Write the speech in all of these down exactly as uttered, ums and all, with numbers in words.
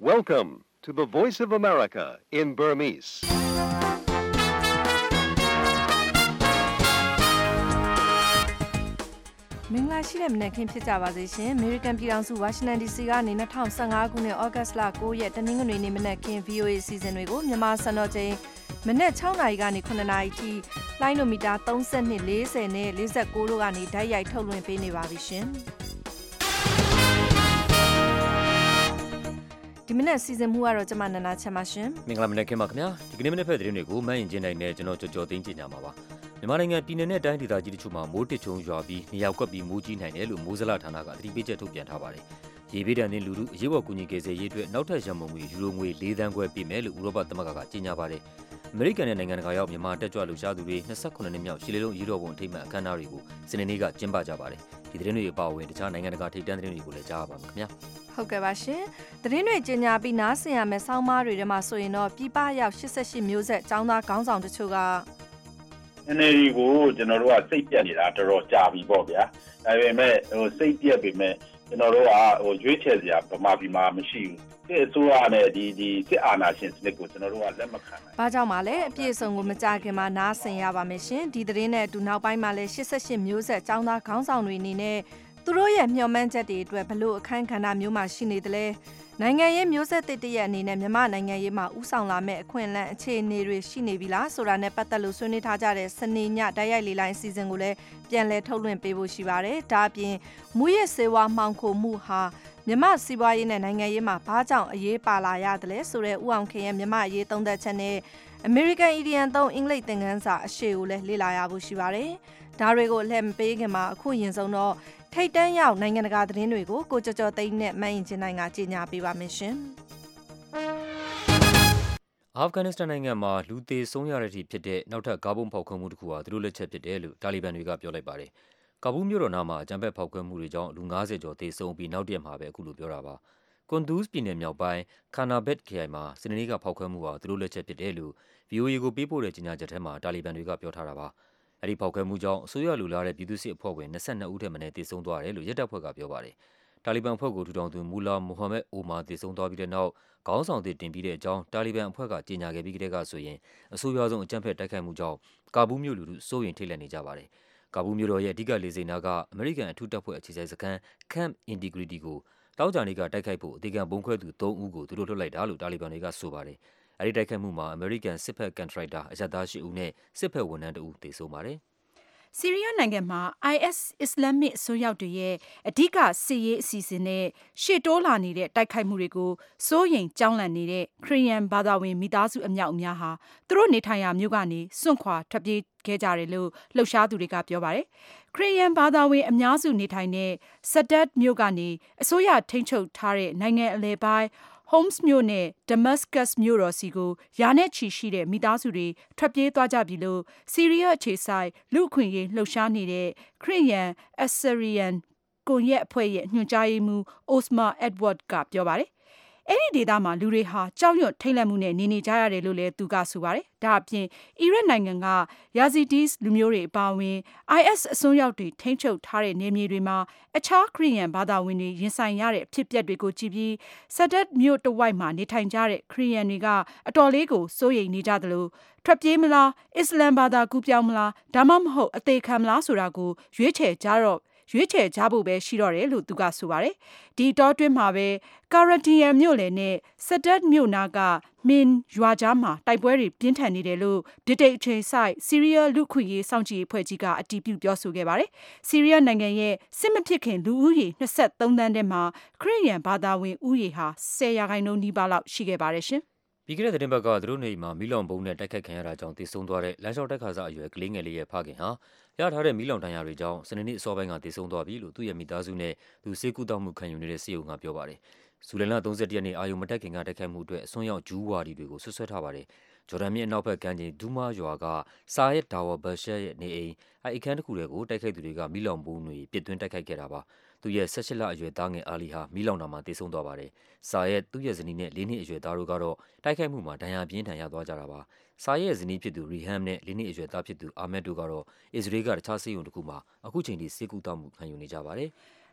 Welcome to the Voice of America in Burmese. ။မင်္ဂလာရှိတဲ့မနက်ခင်းဖြစ်ကြပါစေရှင်။ American ပြည်ထောင်စု Washington ဒီ စီ ကနေ၂၀၁၅ခုနှစ်ဩဂတ်စ်လ၉ရက်တနင်္ဂနွေနေ့မနက်ခင်း ဗွီအိုအေ အစီအစဉ်တွေကိုမြန်မာစံတော်ချိန်မနက်၆နာရီကနေ၇နာရီထိလိုင်းနိုမီတာ၃၂ ၄၀နဲ့၄၉တို့ကနေဓာတ်ရိုက်ထုတ်လွှင့်ပေးနေပါပြီရှင်။ဒီမနက်စီစဉ်မှုကတော့ကျမနန္ဒာချမ်းပါရှင်။မင်္ဂလာမနက်ခင်းပါခင်ဗျာ။ဒီကနေ့မနက်ဖက်သတင်းတွေကိုမှတ်ရင်ချင်းနိုင်နဲ့ကျွန်တော်ကြော်ကြော်သိန်းကြညာမှာပါ။မြန်မာနိုင်ငံပြည်내နဲ့တိုင်းဒေသကြီးတချို့မှာမိုးတစ်ချုံရွာပြီးနေရာကွက်ပြီးမိုးကြီးနိုင်တယ်လို့မိုးစလဌာနကသတိပေးချက်ထုတ်ပြန်ထားပါတယ်။ရေဘေးဒဏ်နဲ့လူလူအရေးပေါ်ကူညီကယ်ဆယ်ရေးအတွက်နောက်ထပ်ရန်ပုံငွေယူရိုငွေ၄သန်းခွဲပေးမယ်လို့ဥရောပသမဂ္ဂကကြေညာပါတယ်။အမေရိကန်နဲ့နိုင်ငံတကာရောက်မြန်မာတက်ကြွလှုပ်ရှားသူတွေ၂၈နှစ်မြောက်ရှစ်လေးလုံးရေးတော်ပုံအထိမ်းအမှတ်အခမ်းအနားတွေကိုစနေနေ့ကကျင်းပကြပါတယ်။ဒီသတင်းတွေအပါအဝင်တခြားနိုင်ငံတကာထိပ်တန်းသတင်းတွေကိုလည်းကြားရပါမယ်ခင်ဗျာ။ဟုတ်ကဲ့ပါရှင်။သတင်းတွေကြေညာပြီးနားဆင်ရမယ့်ဆောင်းပါးတွေထဲမှာဆိုရင်တော့ပြည်ပရောက်၈၈မျိုးဆက်ចောင်းသားခေါင်းဆောင်တချို့က N L D ကိုကျွန်တော်တို့ကစိတ်ပြက်နေတာတော်တော်ကြာပြီပေါ့ဗျာ။ဒါပေမဲ့ဟိုစိတ်ပြက်ပေမဲ့ကျွန်တော်တို့ကဟိုရွေးချယ်စရာဗမာပြည်မှာမရှိဘူး။ဒီအစိုးရနဲ့ဒီဒီစစ်အာဏာရှင်စနစ်ကိုကျွန်တော်တို့ကလက်မခံနိုင်ဘူး။ဘာကြောင့်မှလဲအပြည့်အစုံကိုမကြခင်မှာနားဆင်ရပါမယ်ရှင်။ဒီသတင်းနဲ့အတူနောက်ပိုင်းမှာလည်း၈၈မျိုးဆက်ចောင်းသားခေါင်းဆောင်တွေအနေနဲ့သူတို့ရဲ့မျှော်မှန်းချက်တွေအတွက်ဘလို့အခန်းကဏ္ဍမျိုးမှရှိနေသလဲနိုင်ငံရေးမျိုးဆက်တစ်တရက်အနေနဲ့မြန်မာနိုင်ငံရေးမှာဥဆောင်လာမဲ့အခွင့်အလမ်းအခြေအနေတွေရှိနေပြီလားဆိုတာနဲ့ပတ်သက်လို့ဆွေးနွေးထားကြတဲ့စနေညတိုက်ရိုက်လေးလိုင်းအစီအစဉ်ကိုလည်းပြန်လည်ထုတ်လွှင့်ပေးဖို့ရှိပါတယ်။ဒါအပြင်မူရစ်စေဝါမှောင်ခိုမှုဟာမြန်မာစီးပွားရေးနဲ့နိုင်ငံရေးမှာဘာကြောင့်အရေးပါလာရတယ်လဲဆိုတဲ့ဥအောင်ခင်ရဲ့မြန်မာအရေးသုံးသပ်ချက်နဲ့ American Idiom သုံးအင်္ဂလိပ်သင်ခန်းစာအရှေ့ကိုလည်းလေ့လာရဖို့ရှိပါတယ်။ဒါတွေကိုလှည့်မပေးခင်မှာအခုရင်ဆုံးတော့ထိတ်တန်းရောက်နိုင်ငံတကာသတင်းတွေကိုကိုကြော်ကြော်သိန်းနဲ့မန်ရင်ချင်းနိုင်ကကြေညာပေးပါမယ်ရှင်။အာဖဂန်နစ္စတန်နိုင်ငံမှာလူသေဆုံးရတဲ့အထိဖြစ်တဲ့နောက်ထပ်ကားဘုံဖောက်ခွဲမှုတစ်ခုဟာသူတို့လက်ချက်ဖြစ်တယ်လို့တာလီဘန်တွေကပြောလိုက်ပါတယ်။ကာဘူးမြို့တော်နားမှာအကြမ်းဖက်ဖောက်ခွဲမှုတွေကြောင့်လူ၅၀ကျော်သေဆုံးပြီးနောက်တရက်မှာပဲအခုလိုပြောတာပါ။ကွန်ဒူးစ်ပြည်နယ်မြောက်ပိုင်းခါနာဘက်ခရိုင်မှာစနေနေ့ကဖောက်ခွဲမှုဟာသူတို့လက်ချက်ဖြစ်တယ်လို့ ဗီအိုအေ ကိုပေးပို့တဲ့ကြေညာချက်ထဲမှာတာလီဘန်တွေကပြောထားတာပါ။အဲဒီဖောက်ခွဲမှုကြောင့်အစိုးရလူလာတဲ့ပြည်သူ့စစ်အဖွဲ့ဝင်၂၂ဦးထက်မနည်းသေဆုံးသွားတယ်လို့ရဲတပ်ဖွဲ့ကပြောပါတယ်။တာလီဘန်အဖွဲ့ကိုထူထောင်သူမူလာမိုဟာမက်အိုမာသေဆုံးသွားပြီးတဲ့နောက်ခေါင်းဆောင်သစ်တင်ပြီးတဲ့အကြောင်းတာလီဘန်အဖွဲ့ကကြေညာခဲ့ပြီးကတည်းကဆိုရင်အဆိုးရွားဆုံးအကြမ်းဖက်တိုက်ခိုက်မှုကြောင့်ကာဘူးမြို့လူထုစိုးရိမ်ထိတ်လန့်နေကြပါတယ်။ကာဘူးမြို့တော်ရဲ့အဓိကလေဆိပ်နားကအမေရိကန်အထူးတပ်ဖွဲ့အခြေစိုက်စခန်း Camp Integrity ကိုတောက်ကြနေကတိုက်ခိုက်ဖို့အသေးခံဘုံခွဲသူ၃ဦးကိုသူတို့လွှတ်လိုက်တာလို့တာလီဘန်တွေကဆိုပါတယ်။အဲဒီတိုက်ခိုက်မှုမှာအမေရိကန်စစ်ဘက်ကန်ထရိုက်တာအရပ်သား၈ဦးနဲ့စစ်ဘက်ဝန်ထမ်းတစ်ဦးသေဆုံးပါတယ်။ဆီးရီးယားနိုင်ငံမှာ I S အစ္စလာမစ်အစွန်းရောက်တွေရဲ့အဓိကစစ်ရေးအစီအစဉ်နဲ့ရှေ့တိုးလာနေတဲ့တိုက်ခိုက်မှုတွေကိုစိုးရိမ်ကြောက်လန့်နေတဲ့ခရီးယန်ဘာသာဝင်မိသားစုအမြောက်အများဟာသူတို့နေထိုင်ရာမြို့ကနေစွန့်ခွာထွက်ပြေးခဲ့ကြတယ်လို့လှုပ်ရှားသူတွေကပြောပါတယ်။ခရီးယန်ဘာသာဝင်အများစုနေထိုင်တဲ့ဆဒတ်မြို့ကနေအစိုးရထိန်းချုပ်ထားတဲ့နိုင်ငံအလယ်ပိုင်းHoms မြို့နဲ့ Damascus မြို့တော်စီကိုယာနဲ့ချီရှိတဲ့မိသားစုတွေထွက်ပြေးသွားကြပြီလို့ဆီးရီးယားအခြေစိုက်လူ့အခွင့်အရေးလှုပ်ရှားနေတဲ့ခရစ်ယာန် Assyrian ကွန်ရက်အဖွဲ့ရဲ့ညွှန်ကြားရေးမှူး Osma Edward ကပြောပါတယ်။အဲ့ဒီဒေသမှာလူတွေဟာကြောက်ရွံ့ထိတ်လန့်မှုနဲ့နေနေကြရတယ်လို့လည်းသူကဆိုပါတယ်။ဒါအပြင်အီရတ်နိုင်ငံက Yazidis လူမျိုးတွေအပါအဝင် I S အစွန်းရောက်တွေထိန်းချုပ်ထားတဲ့နယ်မြေတွေမှာအခြားခရစ်ယာန်ဘာသာဝင်တွေရင်ဆိုင်ရတဲ့အဖြစ်အပျက်တွေကိုကြည့်ပြီးဆဒတ်မြို့တဝိုက်မှာနေထိုင်ကြတဲ့ခရစ်ယာန်တွေကအတော်လေးကိုစိုးရိမ်နေကြသလိုထွက်ပြေးမလားအစ္စလမ်ဘာသာကူးပြောင်းမလားဒါမှမဟုတ်အသေးခံမလားဆိုတာကိုရွေးချယ်ကြတော့ရွေးချယ်ကြဖို့ပဲရှိတော့တယ်လို့သူကဆိုပါတယ်။ဒီတောတွင်းမှာပဲကာရတီယန်မြို့လယ်နဲ့ဆဒတ်မြို့နာကမင်ရွာကြားမှာတိုက်ပွဲတွေပြင်းထန်နေတယ်လို့ဗြိတိန်အခြေစိုက်ဆီးရီးယားလူ့ခွင့်ရေးစောင့်ကြည့်ရေးအဖွဲ့ကြီးကအတည်ပြုပြောဆိုခဲ့ပါတယ်။ဆီးရီးယားနိုင်ငံရဲ့စစ်မဖြစ်ခင်လူဦးရေ၂၃သန်းထဲမှာခရစ်ယာန်ဘာသာဝင်ဦးရေဟာ၁၀ရာခိုင်နှုန်းနီးပါးလောက်ရှိခဲ့ပါတယ်ရှင်။ပြီးခဲ့တဲ့သတင်းပတ်ကသူတို့နေမှာမီးလောင်ဘုံနဲ့တိုက်ခိုက်ခံရတာကြောင့်သေဆုံးသွားတဲ့လမ်းလျှောက်တက်ခါစားအရွယ်ကလေးငယ်လေးရဲ့ဖခင်ဟာရထားတဲ့မီးလောင်တန်းရာတွေကြောင့်စနေနေ့အစောပိုင်းကသေဆုံးသွားပြီလို့သူ့ရဲ့မိသားစုနဲ့သူစေကူတောက်မှုခံယူနေတဲ့စေုံကပြောပါတယ်။ဇူလိုင်လ၃၁ရက်နေ့အာယုံမတက်ခင်ကတိုက်ခိုက်မှုအတွက်အစွန်းရောက်ဂျူးဝါဒီတွေကိုဆွဆွဲထားပါတယ်။ဂျော်ဒန်မြစ်အနောက်ဘက်ကမ်းခြေဒူးမားရွာကဆာယက်ဒါဝါဘရှက်ရဲ့နေအိမ်အဲအခန်းတစ်ခုတွေကိုတိုက်ခိုက်သူတွေကမီးလောင်ဘုံတွေပစ်သွင်းတိုက်ခိုက်ခဲ့တာပါ။သူ့ရဲ့၁၈လအရွယ်သားငယ်အာလီဟာမီးလောင်တာမှာသေဆုံးသွားပါတယ်။ဆာယက်သူ့ရဲ့ဇနီးနဲ့၄နှစ်အရွယ်သားတို့ကတော့တိုက်ခိုက်မှုမှာဒဏ်ရာပြင်းထန်ရသွားကြတာပါ။ဆာယက်ရဲ့ဇနီးဖြစ်သူရီဟမ်နဲ့၄နှစ်အရွယ်သားဖြစ်သူအာမက်တို့ကတော့အစ္စရေးကတခြားဆေးရုံတစ်ခုမှာအခုချိန်ထိဆေးကုသမှုခံယူနေကြပါတယ်။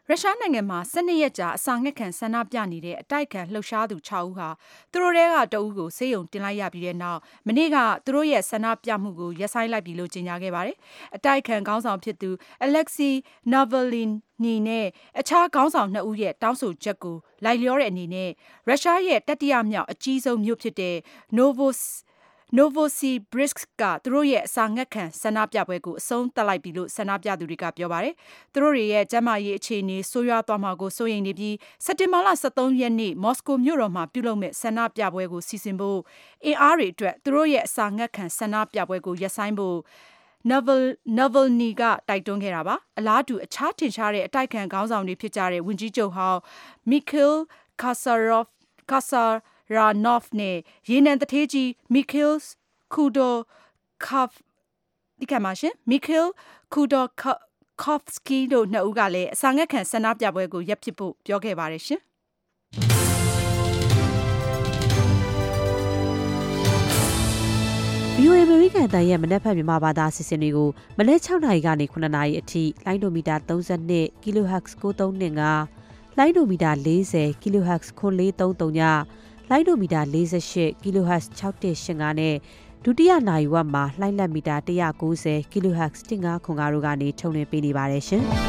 ရုရှားနိုင်ငံမှာ၁၂ရက်ကြာအစာငတ်ခံဆန္ဒပြနေတဲ့အတိုက်ခံလှုပ်ရှားသူ၆ဦးဟာသူတို့ထဲကတဦးကိုဆေးရုံတင်လိုက်ရပြီးတဲ့နောက်မနေ့ကသူတို့ရဲ့ဆန္ဒပြမှုကိုရပ်ဆိုင်းလိုက်ပြီလို့ကြေညာခဲ့ပါတယ်။အတိုက်ခံခေါင်းဆောင်ဖြစ်သူ Alexei Navalny နဲ့အခြားခေါင်းဆောင်နှစ်ဦးရဲ့တောင်းဆိုချက်ကိုလိုက်လျောတဲ့အနေနဲ့ရုရှားရဲ့တတိယမြောက်အကြီးဆုံးမြို့ဖြစ်တဲ့ Novos Novosibirsk ကသူတို့ရဲ့အစာငတ်ခံဆန္ဒပြပွဲကိုအဆုံးသတ်လိုက်ပြီလို့ဆန္ဒပြသူတွေကပြောပါတယ်။သူတို့တွေရဲ့ကျန်းမာရေးအခြေအနေဆိုးရွားသွားမှာကိုစိုးရိမ်နေပြီးစက်တင်ဘာလ၁၃ရက်နေ့မော်စကိုမြို့တော်မှာပြုလုပ်မဲ့ဆန္ဒပြပွဲကိုစီစဉ်ဖို့အင်အားတွေအတွက်သူတို့ရဲ့အစာငတ်ခံဆန္ဒပြပွဲကိုရပ်ဆိုင်းဖို့Navalny ကတိုက်တွန်းခဲ့တာပါ။အလားတူအခြားထင်ရှားတဲ့အတိုက်ခံခေါင်းဆောင်တွေဖြစ်ကြတဲ့ဝန်ကြီးချုပ်ဟောင်း Mikhail Kasarov Kasaranov နဲ့ရေနံတထေးကြီး Mikhail Khodorkovsky ဒီကမှာရှင် Mikhail Khodorkovsky တို့နှစ်ဦးကလည်းအစာငတ်ခံဆန္ဒပြပွဲကိုရပ်ပစ်ဖို့ပြောခဲ့ပါတယ်ရှင်။ဗီအိုအေ အမေရိကန်အသံရဲ့မနက်ဖြန်မြန်မာဘာသာအစီအစဉ်တွေကိုမနက်၆နာရီကနေခုနှစ်နာရီအထိလိုင်းဒိုမီတာသုံး၂ kilohertz ကိုသုံးနှစ်ငါလိုင်းဒိုမီတာ၄၀ kilohertz ကိုလေးသုံးသုံးညလိုင်းဒိုမီတာ၄၈ kilohertz ၆၁၈၅နဲ့ဒုတိယနာရီဝက်မှာလှိုင်းလက်မီတာ၁၉၀ kilohertz ၁၅ခွန်၅တို့ကနေထုတ်လွှင့်ပေးနေပါတယ်ရှင်။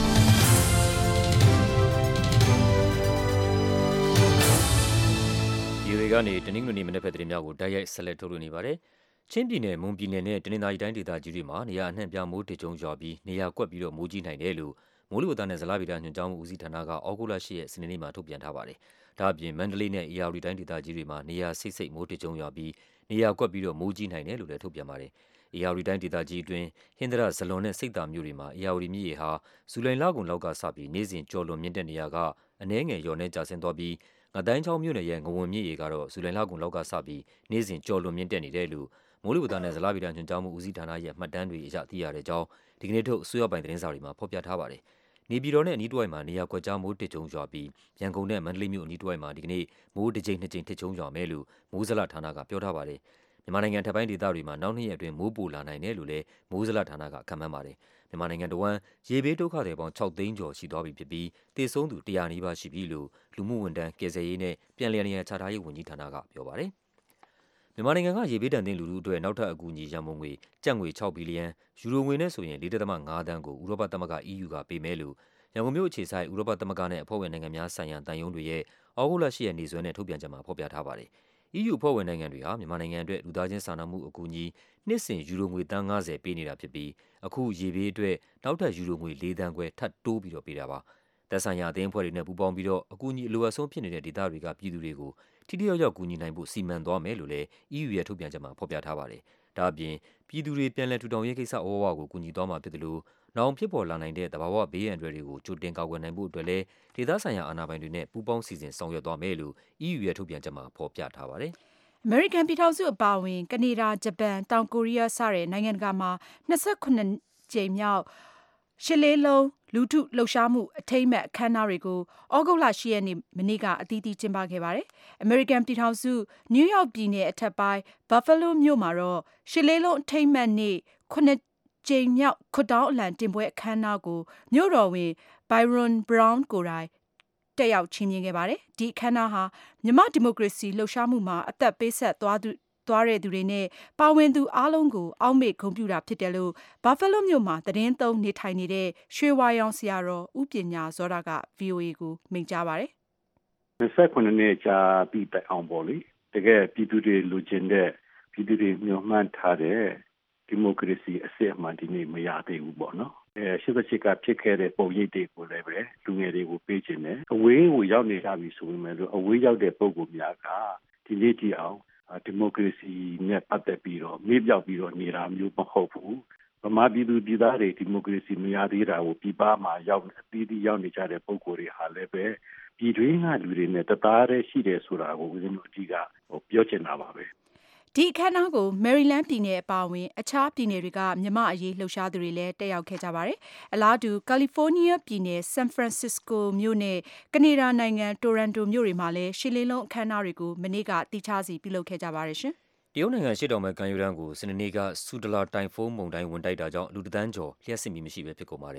ဒီတွေကနေတနင်္ဂနွေနေ့မနက်ဖက်သတင်းများကိုတိုက်ရိုက်ဆက်လက်ထုတ်လွှင့်နေပါတယ်။ချင်းပြည်နယ်၊မွန်ပြည်နယ်နဲ့တနင်္သာရီတိုင်းဒေသကြီးတွေမှာနေရာအနှံ့ပြမိုးတကြုံရွာပြီးနေရာကွက်ပြီးတော့မိုးကြီးနိုင်တယ်လို့မိုးလေဝသနဲ့ဇလဗေဒညွှန်ကြားမှုဦးစီးဌာနကဩဂုတ်လ၈ရက်စနေနေ့မှာထုတ်ပြန်ထားပါတယ်။ဒါ့အပြင်မန္တလေးနဲ့အေရဝတီတိုင်းဒေသကြီးတွေမှာနေရာစိတ်စိတ်မိုးတကြုံရွာပြီးနေရာကွက်ပြီးတော့မိုးကြီးနိုင်တယ်လို့လည်းထုတ်ပြန်ပါတယ်။အေရဝတီတိုင်းဒေသကြီးအတွင်းဟင်္ဒရဇလွန်နဲ့စိတ်တာမြို့တွေမှာအေရဝတီမြစ်ရေဟာဇူလိုင်လကုန်လောက်ကစပြီးနေ့စဉ်ကျော်လွန်မြင့်တက်နေရာကအနည်းငယ်လျော့နေကျဆင်းသွားပြီးငတိုင်းချောင်းမြို့နယ်ရဲ့ငဝန်မြစ်ရေကတော့ဇူလိုင်လကုန်လောက်ကစပြီးနေ့စဉ်ကျော်လွန်မြင့်တက်နေတယ်လို့မိုးလေဝသနဲ့ဇလဗေဒညွှန်ကြားမှုဦးစီးဌာနရဲ့မှတ်တမ်းတွေအရသိရတဲ့အကြောင်းဒီကနေ့ထုတ်အစိုးရပိုင်သတင်းစာတွေမှာဖော်ပြထားပါတယ်။နေပြည်တော်နဲ့အနီးတစ်ဝိုက်မှာနေရာကွက်ကြားမိုးတကြုံရွာပြီးရန်ကုန်နဲ့မန္တလေးမြို့အနီးတစ်ဝိုက်မှာဒီကနေ့မိုးတစ်ကြိမ်နှစ်ကြိမ်ထစ်ချုံရွာမယ်လို့မိုးဇလဌာနကပြောထားပါတယ်။မြန်မာနိုင်ငံထပ်ပိုင်းဒေသတွေမှာနောက်နှစ်ရက်အတွင်းမိုးပိုလာနိုင်တယ်လို့လည်းမိုးဇလဌာနကခန့်မှန်းပါတယ်။မြန်မာနိုင်ငံတော်ဝန်ရေဘေးဒုက္ခတွေပေါင်း၆သိန်းကျော်ရှိသွားပြီဖြစ်ပြီးတေဆုံးသူ၁၀၀နီးပါးရှိပြီလို့လူမှုဝန်ထမ်းကယ်ဆယ်ရေးနဲ့ပြန်လည်နေရာချထားရေးဝန်ကြီးဌာနကပြောပါတယ်။မြန်မာနိုင်ငံကရေဘေးဒဏ်သင့်လူထုအတွက်နောက်ထပ်အကူအညီရန်ပုံငွေကျပ်ငွေ၆ဘီလီယံယူရိုငွေနဲ့ဆိုရင်၄.၅တန်းကိုဥရောပသမဂ္ဂ E U ကပေးမယ်လို့ရန်ကုန်မြို့အခြေစိုက်ဥရောပသမဂ္ဂနဲ့အဖွဲ့ဝင်နိုင်ငံများဆိုင်ရာတန်ယုံတွေရဲ့ဩဂုတ်လ၈ရက်နေ့စွဲနဲ့ထုတ်ပြန်ချက်မှာဖော်ပြထားပါတယ်။ E U အဖွဲ့ဝင်နိုင်ငံတွေဟာမြန်မာနိုင်ငံအတွက်လူသားချင်းစာနာမှုအကူအညီနှစ်စဉ်ယူရိုငွေတန်း၅၀ပေးနေတာဖြစ်ပြီးအခုရေဘေးအတွက်နောက်ထပ်ယူရိုငွေ၄တန်းခွဲထပ်တိုးပြီးတော့ပေးတာပါ။သက်ဆိုင်ရာအသင်းအဖွဲ့တွေနဲ့ပူးပေါင်းပြီးတော့အကူအညီအလိုအပ်ဆုံးဖြစ်နေတဲ့ဒေသတွေကပြည်သူတွေကိုထိထိရောက်ရောက်ကူညီနိုင်ဖို့စီမံသွားမယ်လို့လည်း E U ရဲ့ထုတ်ပြန်ချက်မှာဖော်ပြထားပါတယ်။ဒါ့အပြင်ပြည်သူတွေပြန်လည်ထူထောင်ရေးကိစ္စအဝဝကိုကူညီသွားမှာဖြစ်တယ်လို့နောင်ဖြစ်ပေါ်လာနိုင်တဲ့သဘာဝဘေးရန်တွေကိုကြိုတင်ကာကွယ်နိုင်ဖို့အတွက်လည်းဒေသဆိုင်ရာအာဏာပိုင်တွေနဲ့ပူးပေါင်းစီစဉ်ဆောင်ရွက်သွားမယ်လို့ E U ရဲ့ထုတ်ပြန်ချက်မှာဖော်ပြထားပါတယ်။အမေရိကန်ပြည်ထောင်စုအပါအဝင်ကနေဒါ၊ဂျပန်၊တောင်ကိုရီးယားစတဲ့နိုင်ငံတကာမှာ၂၇ကြိမ်မြောက်ရှစ်လေးလုံးလူထုလှုပ်ရှားမှုအထိမ်းအမှတ်အခမ်းအနားတွေကိုဩဂုတ်လ၈ရက်နေ့မနေ့ကအသီးသီးကျင်းပခဲ့ပါတယ်။အမေရိကန်ပြည်ထောင်စုနယူးယောက်ပြည်နယ်အထက်ပိုင်းဘတ်ဖဲလိုးမြို့မှာတော့ရှစ်လေးလုံးအထိမ်းအမှတ်နေ့ခုနှစ်ကြိမ်မြောက်ခွတ်တောင်းအလံတင်ပွဲအခမ်းအနားကိုမြို့တော်ဝန် Byron Brown ကိုယ်တိုင်တက်ရောက်ချီးမြှင့်ခဲ့ပါတယ်။ဒီအခမ်းအနားဟာမြန်မာဒီမိုကရေစီလှုပ်ရှားမှုမှာအသက်ပေးဆက်သွားသူသွားတဲ့သူတွေနဲ့ပါဝင်သူအားလုံးကိုအောက်မေ့ဂုဏ်ပြုတာဖြစ်တယ်လို့ဘတ်ဖဲလိုးမြို့မှာသတင်းသုံးနေထိုင်နေတဲ့ရွှေဝါရောင်ဆရာတော်ဦးပညာဇောတက ဗွီအိုအေကိုမိန့်ကြားပါတယ်။၂၇နှစ်ကြာပြီးတိုင်အောင်ပေါ့လေတကယ်ပြည်သူတွေလူကျင်တဲ့ပြည်သူတွေမျှော်မှန်းထားတဲ့ဒီမိုကရေစီအစစ်အမှန်ဒီနေ့မရသေးဘူးပေါ့နော်။အဲရှစ်၈ကဖြစ်ခဲ့တဲ့ပုံရိပ်တွေကိုလည်းပဲလူငယ်တွေကိုပေးခြင်းနဲ့အဝေးကိုရောက်နေကြပြီဆိုပေမဲ့လို့အဝေးရောက်တဲ့ပုံကိုများကဒီနေ့ကြည့်အောင်ဒီမိုကရေစီနဲ့ပတ်သက်ပြီးတော့မေ့ပြောက်ပြီးတော့နေတာမျိုးမဟုတ်ဘူး။ဗမာပြည်သူပြည်သားတွေဒီမိုကရေစီမရသေးတာကိုပြည်ပမှာရောက်အသီးသီးရောက်နေကြတဲ့ပုံကိုယ်တွေဟာလည်းပဲပြည်တွင်းကလူတွေနဲ့တသားတည်းရှိတယ်ဆိုတာကိုဦးဇင်းတို့အကြီးကပြောချင်တာပါပဲ။ဒီအခမ်းအနားကိုမယ်ရီလန်းပြည်နယ်အပါအဝင်အခြားပြည်နယ်တွေကမြန်မာ့အရေးလှုပ်ရှားသူတွေလည်းတက်ရောက်ခဲ့ကြပါတယ်။အလားတူကယ်လီဖိုးနီးယားပြည်နယ်ဆန်ဖရန်စစ္စကိုမြို့နဲ့ကနေဒါနိုင်ငံတိုရန်တိုမြို့တွေမှာလည်းရှစ်လေးလုံးအခမ်းအနားတွေကိုမနေ့ကတိကျစီပြုလုပ်ခဲ့ကြပါတယ်ရှင်။တရုတ်နိုင်ငံရှေ့တောင်ဘက်ကမ်းရိုးတန်းကိုစနေနေ့ကဆူဒလာတိုင်ဖုန်းမုန်တိုင်းဝင်တိုက်တာကြောင့်လူတစ်သန်းကျော်လျှက်စစ်မီးမရှိပဲဖြစ်ကုန်ပါတယ်။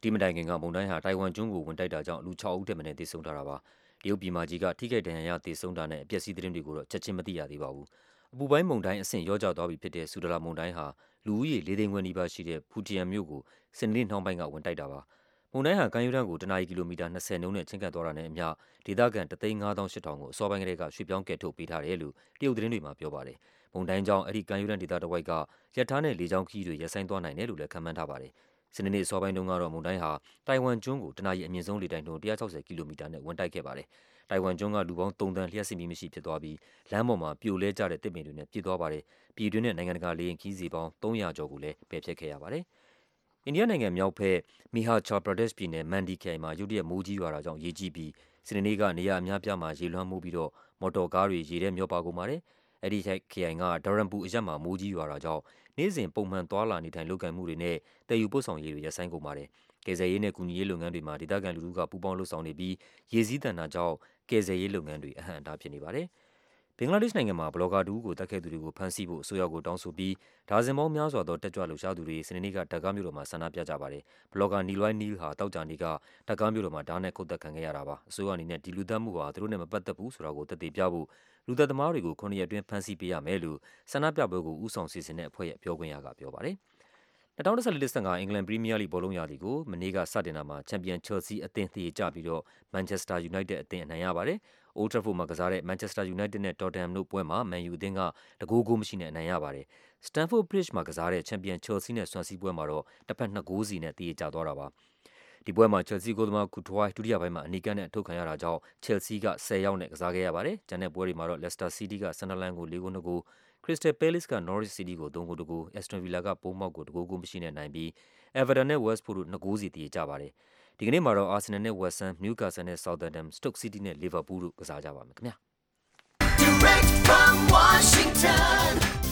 ဒီမတိုင်ခင်ကမုန်တိုင်းဟာတိုင်ဝမ်ကျွန်းကိုဝင်တိုက်တာကြောင့်လူ၆ဦးထက်မနည်းသေဆုံးထားတာပါတရုတ်ပြည်မကြီးကထိခိုက်ဒဏ်ရာရသေဆုံးတာနဲ့အပျက်စီးသတင်းတွေကိုတော့ချက်ချင်းမသိရသေးပါဘူးအပူပိုင်းမုန်တိုင်းအဆင့်ရောကျသွားပြီဖြစ်တဲ့ဆူဒလာမုန်တိုင်းဟာလူဦးရေလေးသိန်းခွဲနီးပါးရှိတဲ့ဖူတီယန်မြို့ကိုစနေနေ့နှောင်းပိုင်းကဝင်တိုက်တာပါမုန်တိုင်းဟာကမ်းရိုးတန်းကိုတနအီကီလိုမီတာ၂၀နှုန်းနဲ့ချဉ်းကပ်သွားတာနဲ့အမျှဒေသခံတသိန်းငါးသောင်းရှစ်ထောင်ကိုအစောပိုင်းကတည်းကရွှေ့ပြောင်းကယ်ထုတ်ပေးထားတယ်လို့တရုတ်သတင်းတွေမှာပြောပါတယ်မုန်တိုင်းကြောင့်အဲ့ဒီကမ်းရိုးတန်းဒေသတစ်ဝိုက်ကရထားနဲ့လေကြောင်းခရီးတွေရပ်ဆိုင်းသွားနိုင်တယ်လို့လည်းခန့်မှန်းထားပါတယ်စနေနေ့အစောပိုင်းတုန်းကတော့မုန်တိုင်းဟာတိုင်ဝမ်ကျွန်းကိုတနအီအမြင့်ဆုံးလေတိုက်နှုန်း၁၆၀ကီလိုမီတာနဲ့ဝင်တိုက်ခဲ့ပါတယ်တိုင်ဝမ်ကျွန်းကလူပေါင်း၃သန်းလျှက်စစ်မီးမရှိဖြစ်သွားပြီးလမ်းပေါ်မှာပြိုလဲကျတဲ့တစ်ပင်တွေနဲ့ပြည့်သွားပါတယ်ပြည်တွင်းနဲ့နိုင်ငံတကာလေယာဉ်ခီးစဉ်ပေါင်း၃ရာကျော်ကိုလည်းပယ်ဖျက်ခဲ့ရပါတယ်အိန္ဒိယနိုင်ငံမြောက်ဘက်မီဟာချာပရာဒက်ရှ်ပြည်နယ်မန်ဒီခရိုင်မှာရုတ်တရက်မိုးကြီးရွာတာကြောင့်ရေကြီးပြီးစနေနေ့ကနေရာအများပြားမှာရေလွှမ်းမိုးပြီးတော့မော်တော်ကားတွေရေထဲမျောပါကုန်ပါတယ်အဲ့ဒီခရိုင်ကဒါရန်ပူအရက်မှာမိုးကြီးရွာတာကြောင့်နေ့စဉ်ပုံမှန်သွားလာနေထိုင်လုပ်ကိုင်မှုတွေနဲ့တည်ယူပို့ဆောင်ရေးတွေရပ်ဆိုင်းကုန်ပါတယ်ကယ်ဆယ်ရေးနဲ့ကူညီရေးလုပ်ငန်းတွေမှာဒေသခံလူထုကပူးပေါင်းလှုပ်ဆောင်နေပြီးရေစီးတန်တာကြောင့်ကယ်ဆယ်ရေးလုပ်ငန်းတွေအဟန့်အတားဖြစ်နေပါတယ်ဘင်္ဂလားဒေ့ရှ်နိုင်ငံမှာဘလော့ဂါတူကိုတိုက်ခိုက်သူတွေကိုဖမ်းဆီးဖို့အစိုးရကိုတောင်းဆိုပြီးဒါဇင်ပေါင်းများစွာသောတက်ကြွလှုပ်ရှားသူတွေစနေနေ့ကဒါကာမြို့တော်မှာဆန္ဒပြကြပါတယ်ဘလော့ဂါနီလွိုင်းနီးဟာတောက်ကြနေ့ကဒါကာမြို့တော်မှာဓာတ်နဲ့ခုတ်တက်ခံခဲ့ရတာပါအစိုးရအနေနဲ့ဒီလူသတ်မှုဟာသူတို့နဲ့မပတ်သက်ဘူးဆိုတာကိုသက်သေပြဖို့လူသက်သမားတွေကိုခုနှစ်ရက်အတွင်းဖမ်းဆီးပေးရမယ်လို့ဆန္ဒပြပွဲကိုဦးဆောင်စီစဉ်တဲ့အဖွဲ့ရဲ့ပြောခွင့်ရကပြောပါတယ်၂၀၁၄ ၁၅အင်္ဂလန်ပရီးမီးယားလိဘောလုံးရာသီကိုမနေ့ကစတင်တာမှာချန်ပီယံချယ်လ်ဆီးအသင်းသရေကျပြီးတော့မန်ချက်စတာယူနိုက်တက်အသင်းအနိုင်ရပါတယ်။ Old Trafford မှာကစားတဲ့မန်ချက်စတာယူနိုက်တက်နဲ့တော်တမ်ဟမ်တို့ပွဲမှာမန်ယူအသင်းကတဂိုးဂိုးမရှိနဲ့အနိုင်ရပါတယ်။ Stamford Bridge မှာကစားတဲ့ချန်ပီယံချယ်လ်ဆီးနဲ့ဆွမ်ဆီပွဲမှာတော့တစ်ဖက်နှစ်ဂိုးစီနဲ့သရေကျသွားတာပါ။ဒီပွဲမှာချယ်လ်ဆီးဂိုးသမားကူထွိုင်းဒုတိယပိုင်းမှာအနီးကပ်နဲ့အထုတ်ခံရတာကြောင့်ချယ်လ်ဆီးကဆယ်ယောက်နဲ့ကစားခဲ့ရပါတယ်။ကျန်တဲ့ပွဲတွေမှာတော့ Leicester City က Sunderland ကို၄ဂိုး၂ဂိုးCrystal Palace က Norwich City ကို၃ဂိုး၁ဂိုး Aston Villa က Bournemouth ကိုတဂိုးဂိုးမရှိနဲ့နိုင်ပြီး Everton နဲ့ West Brom တို့၂ဂိုးစီသရေကျပါတယ်။ဒီကနေ့မှာတော့ Arsenal နဲ့ West Ham, Newcastle နဲ့ Southampton, Stoke City နဲ့ Liverpool တို့ကစားကြပါမယ်ခင်ဗျာ။ Direct from Washington,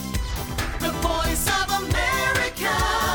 the voice of America,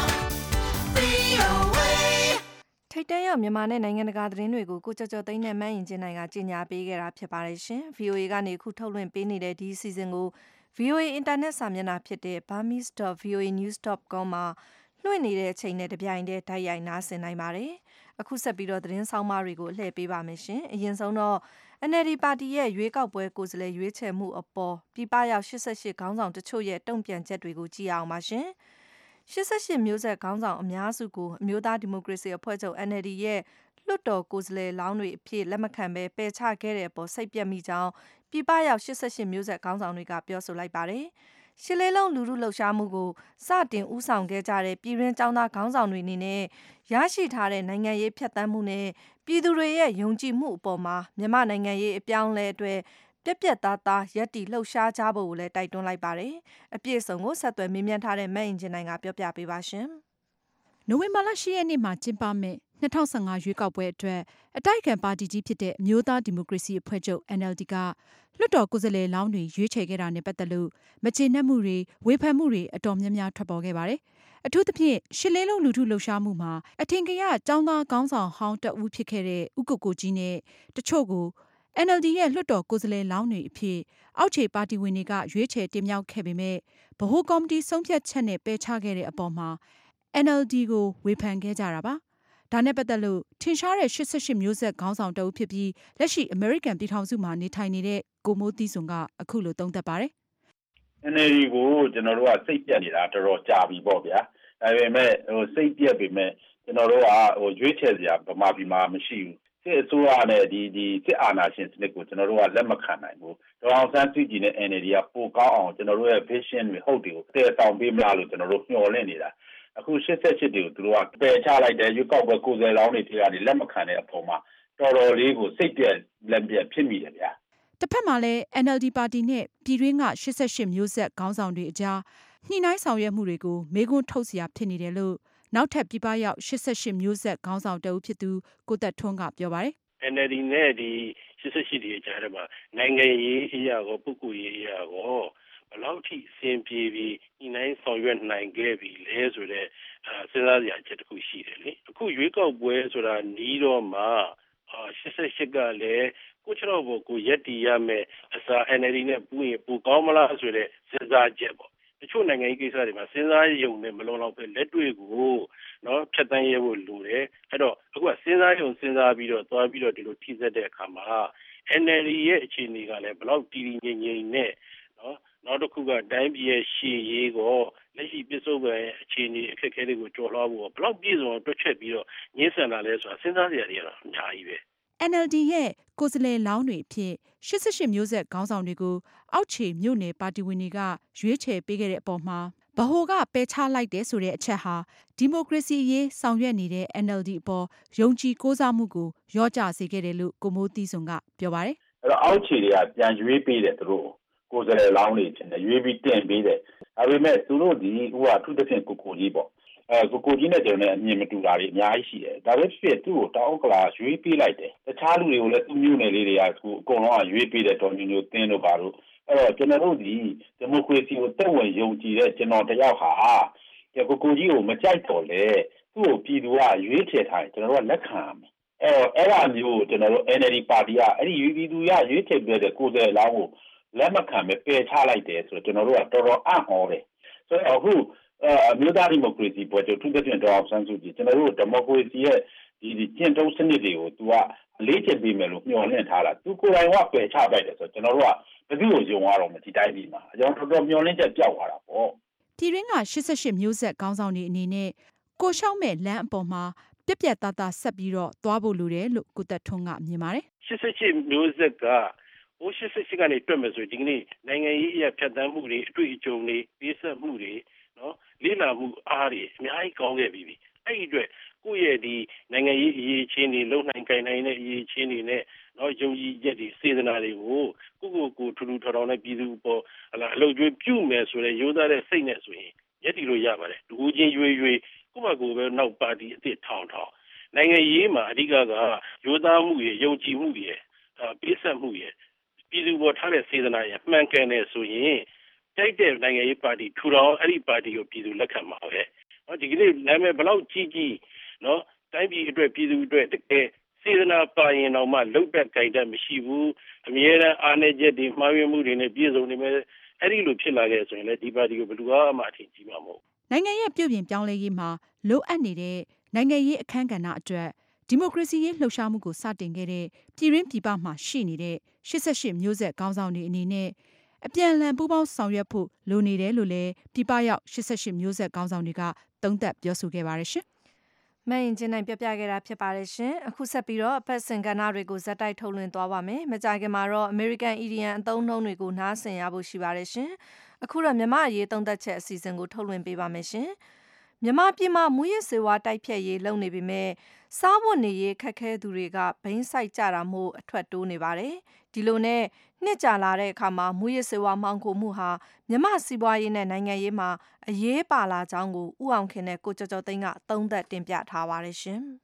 V O A ထိတ်တန့်ရောက်မြန်မာနဲ့နိုင်ငံတကာသတင်းတွေကိုကိုကြော်ကြော်သိန်းနဲ့မန်းရင်ကျင်းနိုင်ကကြီးညာပေးခဲ့တာဖြစ်ပါတယ်ရှင်။ V O A ကနေခုထုတ်လွှင့်ပေးနေတဲ့ဒီအစီအစဉ်ကို V O A အင်တာနက်စာမျက်နှာဖြစ်တဲ့ burmese dot v o a news dot com မှာလွှင့်နေတဲ့အချိန်နဲ့တပြိုင်တည်းဓာတ်ရိုက်နားဆင်နိုင်ပါတယ်။အခုဆက်ပြီးတော့သတင်းဆောင်မတွေကိုလှည့်ပေးပါမယ်ရှင်။အရင်ဆုံးတော့ N L D ပါတီရဲ့ရွေးကောက်ပွဲကိုယ်စားလှယ်ရွေးချယ်မှုအပေါ်ပြည်ပရောက်၈၈ခေါင်းဆောင်တချို့ရဲ့တုံ့ပြန်ချက်တွေကိုကြည့်အောင်ပါရှင်။၈၈မျိုးဆက်ခေါင်းဆောင်အများစုကိုအမျိုးသားဒီမိုကရေစီအဖွဲ့ချုပ် N L D ရဲ့လွှတ်တော်ကိုယ်စားလှယ်လောင်းတွေအဖြစ်လက်မခံဘဲပယ်ချခဲ့တဲ့အပေါ်စိတ်ပြတ်မိကြောင်းပြည်ပရောက်၈၈မျိုးဆက်ခေါင်းဆောင်တွေကပြောဆိုလိုက်ပါတယ်။ရှစ်လေးလုံးလူထုလှုပ်ရှားမှုကိုစတင်ဦးဆောင်ခဲ့ကြတဲ့ပြည်တွင်းကျောင်းသားခေါင်းဆောင်တွေအနေနဲ့ရရှိထားတဲ့နိုင်ငံရေးဖြတ်သန်းမှုနဲ့ပြည်သူတွေရဲ့ယုံကြည်မှုအပေါ်မှာမြန်မာနိုင်ငံရေးအပြောင်းအလဲအတွက်ပြက်ပြက်သားသားရပ်တည်လှုပ်ရှားကြဖို့ကိုလည်းတိုက်တွန်းလိုက်ပါတယ်။အပြည့်အစုံကိုဆက်သွယ်မေးမြန်းထားတဲ့မတ်ရင်ကျင်နိုင်ကပြောပြပေးပါရှင်။နိုဝင်ဘာလ၈ရက်နေ့မှာကျင်းပမယ့်၂၀၁၅ရွေးကောက်ပွဲအတွက်အတိုက်အခံပါတီကြီးဖြစ်တဲ့အမျိုးသားဒီမိုကရေစီအဖွဲ့ချုပ် N L D ကလွှတ်တော်ကိုယ်စားလှယ်လောင်းတွေရွေးချယ်ခဲ့တာနဲ့ပတ်သက်လို့မကျေနပ်မှုတွေဝေဖန်မှုတွေအတော်များများထွက်ပေါ်ခဲ့ပါတယ်။အထူးသဖြင့်ရှစ်လေးလုံးလူထုလှုပ်ရှားမှုမှာအထင်ကရကျောင်းသားခေါင်းဆောင်ဟောင်းတဦးဖြစ်ခဲ့တဲ့ဦးကိုကိုကြီးနဲ့တချို့ကို N L D ရဲ့လွှတ်တော်ကိုယ်စားလှယ်လောင်းတွေအဖြစ်အောက်ခြေပါတီဝင်တွေကရွေးချယ်တင်မြှောက်ခဲ့ပေမဲ့ဗဟိုကော်မတီဆုံးဖြတ်ချက်နဲ့ပယ်ချခဲ့တဲ့အပေါ်မှာ N L D ကိုဝေဖန်ခဲ့ကြတာပါ။ဒါနဲ့ပတ်သက်လို့ထင်ရှားတဲ့၈၈မျိုးဆက်ခေါင်းဆောင်တဦးဖြစ်ပြီးလက်ရှိအမေရိကန်ပြည်ထောင်စုမှာနေထိုင်နေတဲ့ကိုမိုးသီးစွန်ကအခုလိုသုံးသပ်ပါတယ်။ N L D ကိုကျွန်တော်တို့ကစိတ်ပြတ်နေတာတော်တော်ကြာပြီပေါ့ဗျာ။ဒါပေမဲ့ဟိုစိတ်ပြတ်ပေမဲ့ကျွန်တော်တို့ကဟိုရွေးချယ်စရာဗမာပြည်မှာမရှိဘူး။စစ်အစိုးရနဲ့ဒီဒီစစ်အာဏာရှင်စနစ်ကိုကျွန်တော်တို့ကလက်မခံနိုင်ဘူး။ဒေါအောင်ဆန်းစုကြည်နဲ့ N L D ကပိုကောင်းအောင်ကျွန်တော်တို့ရဲ့ vision တွေဟုတ်တွေကိုတည်ဆောင်ပေးမလားလို့ကျွန်တော်တို့မျှော်လင့်နေတာ။အခု၈၈တွေကိုသူတို့ကပယ်ချလိုက်တယ်ရွေးကောက်ပွဲကိုယ်စားလှယ်လောင်းတွေထဲကနေလက်မခံတဲ့အပေါ်မှာတော်တော်လေးကိုစိတ်ပြက်လက်ပြက်ဖြစ်မိတယ်ဗျာ။တစ်ဖက်မှာလည်း N L D ပါတီနဲ့ပြည်တွင်းက၈၈မျိုးဆက်ခေါင်းဆောင်တွေအကြားညှိနှိုင်းဆောင်ရွက်မှုတွေကိုမေးခွန်းထုတ်စရာဖြစ်နေတယ်လို့နောက်ထပ်ပြည်ပရောက်၈၈မျိုးဆက်ခေါင်းဆောင်တဦးဖြစ်သူကိုသက်ထွန်းကပြောပါတယ်။ N L D နဲ့ဒီ၈၈တွေအကြားထဲမှာနိုင်ငံရေးအရာကိုပုဂ္ဂိုလ်ရေးအရာကိုဘယ်လောက်ထိအဆင်ပြေပြီးညှိနှိုင်းဆောင်ရွက်နိုင်ခဲ့ပြီလဲဆိုတဲ့စဉ်းစားစရာအချက်တစ်ခုရှိတယ်လေအခုရွေးကောက်ပွဲဆိုတာနီးတော့မှ၈၈ကလည်းကိုချတော့ဘောကိုရက်တီရမယ်အစား N L D နဲ့ပူရင်ပူကောင်းမလားဆိုတဲ့စဉ်းစားချက်ပေါ့တချို့နိုင်ငံရေးကိစ္စတွေမှာစဉ်းစားရုံနဲ့မလုံလောက်ပဲလက်တွေ့ကိုနော်ဖြတ်တန်းရဲဖို့လိုတယ်အဲ့တော့အခုကစဉ်းစားရုံစဉ်းစားပြီးတော့သွားပြီးတော့ဒီလိုထိစက်တဲ့အခါမှာ N L D ရဲ့အခြေအနေကလည်းဘယ်လောက်တည်တည်ငြိမ်ငြိမ်နဲ့နော်နောက်တစ်ခုကတိုင်းပြည်ရဲ့ရှေ့ရေးကိုလက်ရှိပြစ္ဆုတ်ပဲအခြေအနေအခက်အခဲတွေကိုကြော်လွှားဖို့ဘယ်လောက်ပြည့်စုံတွက်ချက်ပြီးတော့ညှင်းဆန်လာလဲဆိုတာစဉ်းစားစရာတွေကတော့အများကြီးပဲ N L D ရဲ့ကိုယ်စားလှယ်လောင်းတွေအဖြစ်၈၈မျိုးဆက်ခေါင်းဆောင်တွေကိုအောက်ခြေမြို့နယ်ပါတီဝင်တွေကရွေးချယ်ပေးခဲ့တဲ့အပေါ်မှာဗဟိုကပယ်ချလိုက်တဲ့ဆိုတဲ့အချက်ဟာဒီမိုကရေစီရေးဆောင်ရွက်နေတဲ့ N L D အပေါ်ယုံကြည်ကိုးစားမှုကိုရော့ကျစေခဲ့တယ်လို့ကိုမိုးသီးစွန်ကပြောပါတယ်။အဲ့တော့အောက်ခြေတွေကပြန်ရွေးပေးတယ်သူတို့ကိုယ်စားလှယ်လောင်းတွေဖြစ်နေရွေးပြီးတင်ပေးတယ်။ဒါပေမဲ့သူတို့ဒီဟိုကအထူးသဖြင့်ကိုကိုကြီးပေါ့အဲကိုကိုကြီးနဲ့ကျွန်တော်နဲ့အမြင်မတူတာတွေအများကြီးရှိတယ်ဒါပဲဖြစ်သူ့ကိုတောင်းကလာရွေးပေးလိုက်တယ်တခြားလူတွေကိုလည်းသူ့မျိုးနယ်လေးတွေကသူအကုန်လုံးကရွေးပေးတဲ့တော်ညညတင်းတို့ပါလို့အဲ့တော့ကျွန်တော်တို့ဒီဒီမိုကရေစီကိုတက်ဝင်ယုံကြည်တဲ့ကျွန်တော်တယောက်ဟာကိုကိုကြီးကိုမကြိုက်တော့လေသူ့ကိုပြည်သူကရွေးချယ်ထားတယ်ကျွန်တော်တို့ကလက်ခံရမယ်အဲ့တော့အဲ့ဒါမျိုးကျွန်တော်တို့ N L D ပါတီကအဲ့ဒီပြည်သူကရွေးချယ်ပေးတဲ့ကိုယ်စားလှယ်လောင်းကိုလက်မခံပဲပယ်ချလိုက်တယ်ဆိုတော့ကျွန်တော်တို့ကတော်တော်အံ့ဩတယ်ဆိုတော့အခုအမျိုးသားဒီမိုကရေစီပေါ်ကျသူတဲ့တော်အောင်ဆန်းစုကြည်ကျွန်တော်တို့ဒီမိုကရေစီရဲ့ဒီကျင့်သုံးစနစ်တွေကို तू ကအလေးချက်ပေးမယ်လို့မျှော်လင့်ထားတာ तू ကိုယ်တိုင်ကပယ်ချလိုက်တယ်ဆိုတော့ကျွန်တော်တို့ကဘယ်သူ့ကိုယုံရတော့မဒီတိုင်းပြည်မှာအကြောင်းတော်တော်မျှော်လင့်ချက်ပြောက်သွားတာပေါ့ပြည်ရင်းက၈၈မျိုးဆက်ခေါင်းဆောင်တွေအနေနဲ့ကိုရှောက်မဲ့လမ်းအပေါ်မှာပြက်ပြက်သားသားဆက်ပြီးတော့သွားဖို့လိုတယ်လို့ကိုသက်ထွန်းကမြင်ပါတယ်၈၈မျိုးဆက်ကဟို၈၈ကနေတွက်မယ်ဆိုဒီကနေ့နိုင်ငံရေးအရာဖြတ်သန်းမှုတွေအတွေ့အကြုံတွေပေးဆက်မှုတွေနော်လေးလာမှုအားတွေအများကြီးကောင်းခဲ့ပြီအဲ့ဒီအတွက်ကိုယ့်ရဲ့ဒီနိုင်ငံရေးအရေးချင်းတွေလုံနိုင်ကိုင်နိုင်တဲ့အရေးချင်းတွေနဲ့နော်ယုံကြည်ချက်တွေစေတနာတွေကိုကိုကိုကိုထူထူထောင်ထောင်နဲ့ပြည်သူပေါ်ဟလာအလုပ်ကျွေးပြုမယ်ဆိုတဲ့ရိုးသားတဲ့စိတ်နဲ့ဆိုရင်ရည်တည်လို့ရပါတယ်လူချင်းရွေရွေကိုယ့်ဘက်ကိုပဲနောက်ပါတီအစ်စ်ထောင်ထောင်နိုင်ငံရေးမှာအဓိကကရိုးသားမှုရယုံကြည်မှုရပေးဆက်မှုရပြည်သူပေါ်ထားတဲ့စေတနာရမှန်ကန်တယ်ဆိုရင်တိုက်တဲ့နိုင်ငံရေးပါတီထူထောင်အဲ့ဒီပါတီကိုပြည်သူလက်ခံမှာပဲ။နော်ဒီကနေ့နာမည်ဘယ်လောက်ကြီးကြီးနော်တိုင်းပြည်အတွက်ပြည်သူအတွက်တကယ်စေတနာပါရင်တော့မှလုတ်တက်ကြိုက်တတ်မရှိဘူး။အမြဲတမ်းအားနည်းချက်တွေမှားယွင်းမှုတွေနဲ့ပြည်စုံနေမယ်အဲ့ဒီလိုဖြစ်လာခဲ့ဆိုရင်လည်းဒီပါတီကိုဘယ်သူမှအထင်ကြီးမှာမဟုတ်ဘူး။နိုင်ငံရဲ့ပြုပြင်ပြောင်းလဲရေးမှာလိုအပ်နေတဲ့နိုင်ငံရေးအခမ်းကဏ္ဍအတွက်ဒီမိုကရေစီရေးလှုပ်ရှားမှုကိုစတင်ခဲ့တဲ့ပြည်ရင်းပြည်ပမှာရှိနေတဲ့၈၈မျိုးဆက်ခေါင်းဆောင်တွေအနေနဲ့အပြန်အလှန်ပူးပေါင်းဆောင်ရွက်ဖို့လိုနေတယ်လို့လည်းပြည်ပရောက်၈၈မျိုးဆက်ခေါင်းဆောင်တွေကသုံးသပ်ပြောဆိုခဲ့ပါတယ်ရှင်။မအင်ဂျင်နိုင်ပြပြခဲ့တာဖြစ်ပါတယ်ရှင်။အခုဆက်ပြီးတော့အပတ်စဉ်ကဏ္ဍတွေကိုဇက်တိုက်ထုတ်လွှင့်သွားပါမယ်။မကြာခင်မှာတော့ American Indian အသုံးအနှုန်းတွေကိုနားဆင်ရဖို့ရှိပါတယ်ရှင်။အခုတော့မြန်မာအရေးသုံးသပ်ချက်အစီအစဉ်ကိုထုတ်လွှင့်ပေးပါမယ်ရှင်။မြန်မာပြည်မှာမူရစ်စေဝါတိုက်ဖြတ်ရေးလုပ်နေပေမဲ့စားဝတ်နေရေးခက်ခဲသူတွေကဘိန်းဆိုင်ကြတာမို့အထွက်တိုးနေပါတယ်။ဒီလိုနဲ့နှစ်ကြာလာတဲ့အခါမှာမူရစ်စေဝါမှောင်ခိုမှုဟာမြန်မာစီးပွားရေးနဲ့နိုင်ငံရေးမှာအရေးပါလာကြောင်းကိုဥအောင်ခင်နဲ့ကိုကျော်ကျော်သိန်းကသုံးသပ်တင်ပြထားပါတယ်ရှင်။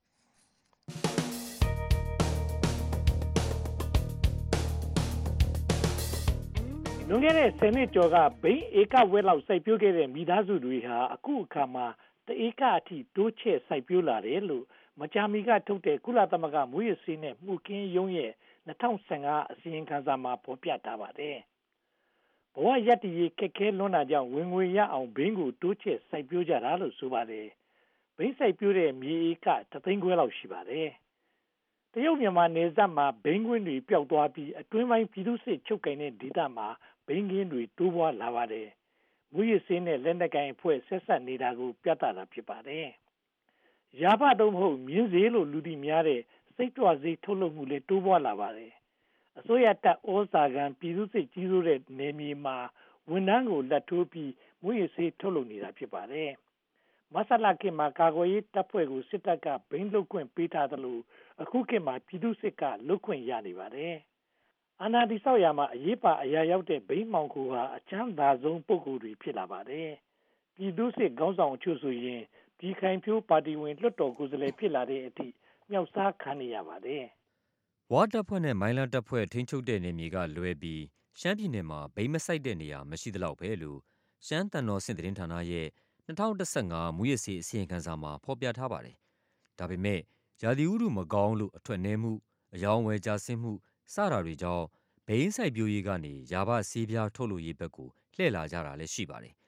လွန်ခဲ့တဲ့ဆယ်နှစ်ကျော်ကဘိန်းဧကဝက်လောက်စိုက်ပျိုးခဲ့တဲ့မိသားစုတွေဟာအခုအခါမှာတဧကအထိတိုးချဲ့စိုက်ပျိုးလာတယ်လို့မကြာမီကထုတ်တဲ့ကုလသမဂ္ဂမူရစ်ဆေးနဲ့မှုခင်းရုံးရဲ့၂၀၁၅အစီရင်ခံစာမှာဖော်ပြထားပါတယ်။ဘဝရပ်တည်ရေးခက်ခဲလွန်းတာကြောင့်ဝင်ငွေရအောင်ဘိန်းကိုတိုးချဲ့စိုက်ပျိုးကြတာလို့ဆိုပါတယ်။ဘိန်းစိုက်ပျိုးတဲ့မြေဧကတသိန်းခွဲလောက်ရှိပါတယ်။တရုတ်မြန်မာနယ်စပ်မှာဘိန်းကွင်းတွေပျောက်သွားပြီးအတွင်းပိုင်းပြည်သူ့စစ်ချုပ်ကိုင်တဲ့ဒေသမှာဘိန်းခင်းတွေတိုးပွားလာပါတယ်။မူရစ်ဆေးနဲ့လက်နက်ကိုင်အဖွဲ့ဆက်ဆက်နေတာကိုပြသတာဖြစ်ပါတယ်။ရာဘတော့မဟုတ်မြင်းစေးလို့လူသိများတဲ့စိတ်ကြွစေးထုတ်လုပ်မှုလည်းတိုးပွားလာပါတယ်။အစိုးရတပ်ဩဇာခံပြည်သူ့စစ်ကြီးစိုးတဲ့နယ်မြေမှာဝန်ထမ်းကိုလက်ထိုးပြီးမူရစ်ဆေးထုတ်လုပ်နေတာဖြစ်ပါတယ်။မဆလခေတ်မှာကာကွယ်ရေးတပ်ဖွဲ့ကိုစစ်တပ်ကဘိန်းလုပ်ခွင့်ပေးထားသလိုအခုခေတ်မှာပြည်သူ့စစ်ကလုပ်ခွင့်ရနေပါတယ်။အာဏာတည်ဆောက်ရာမှာအရေးပါအရာရောက်တဲ့ဘိန်းမှောင်ခိုဟာအချမ်းသာဆုံးပုဂ္ဂိုလ်တွေဖြစ်လာပါတယ်။ပြည်သူ့စစ်ခေါင်းဆောင်အချို့ဆိုရင်ပြည်ခိုင်ဖြိုးပါတီဝင်လွှတ်တော်ကိုယ်စားလှယ်ဖြစ်လာတဲ့အထိမြောက်စားခံနေရပါတယ်။ဝါတပ်ဖွဲ့နဲ့မိုင်းလာတပ်ဖွဲ့ထိန်းချုပ်တဲ့နေမြေကလွဲပြီးရှမ်းပြည်နယ်မှာဘိန်းမစိုက်တဲ့နေရာမရှိသလောက်ပဲလို့ရှမ်းတန်တော်စင်သတင်းဌာနရဲ့၂၀၁၅မူရစ်ဆေးအစီရင်ခံစာမှာဖော်ပြထားပါတယ်။ဒါပေမဲ့ရာသီဥတုမကောင်းလို့အထွက်နည်းမှုအယောင်ဝယ်ကျဆင်းမှုစတာတွေကြောင့်ဘိန်းစိုက်ပျိုးရေးကနေရာဘဆေးပြားထုတ်လုပ်ရေးဘက်ကိုလှည့်လာကြတာလည်းရှိပါတယ်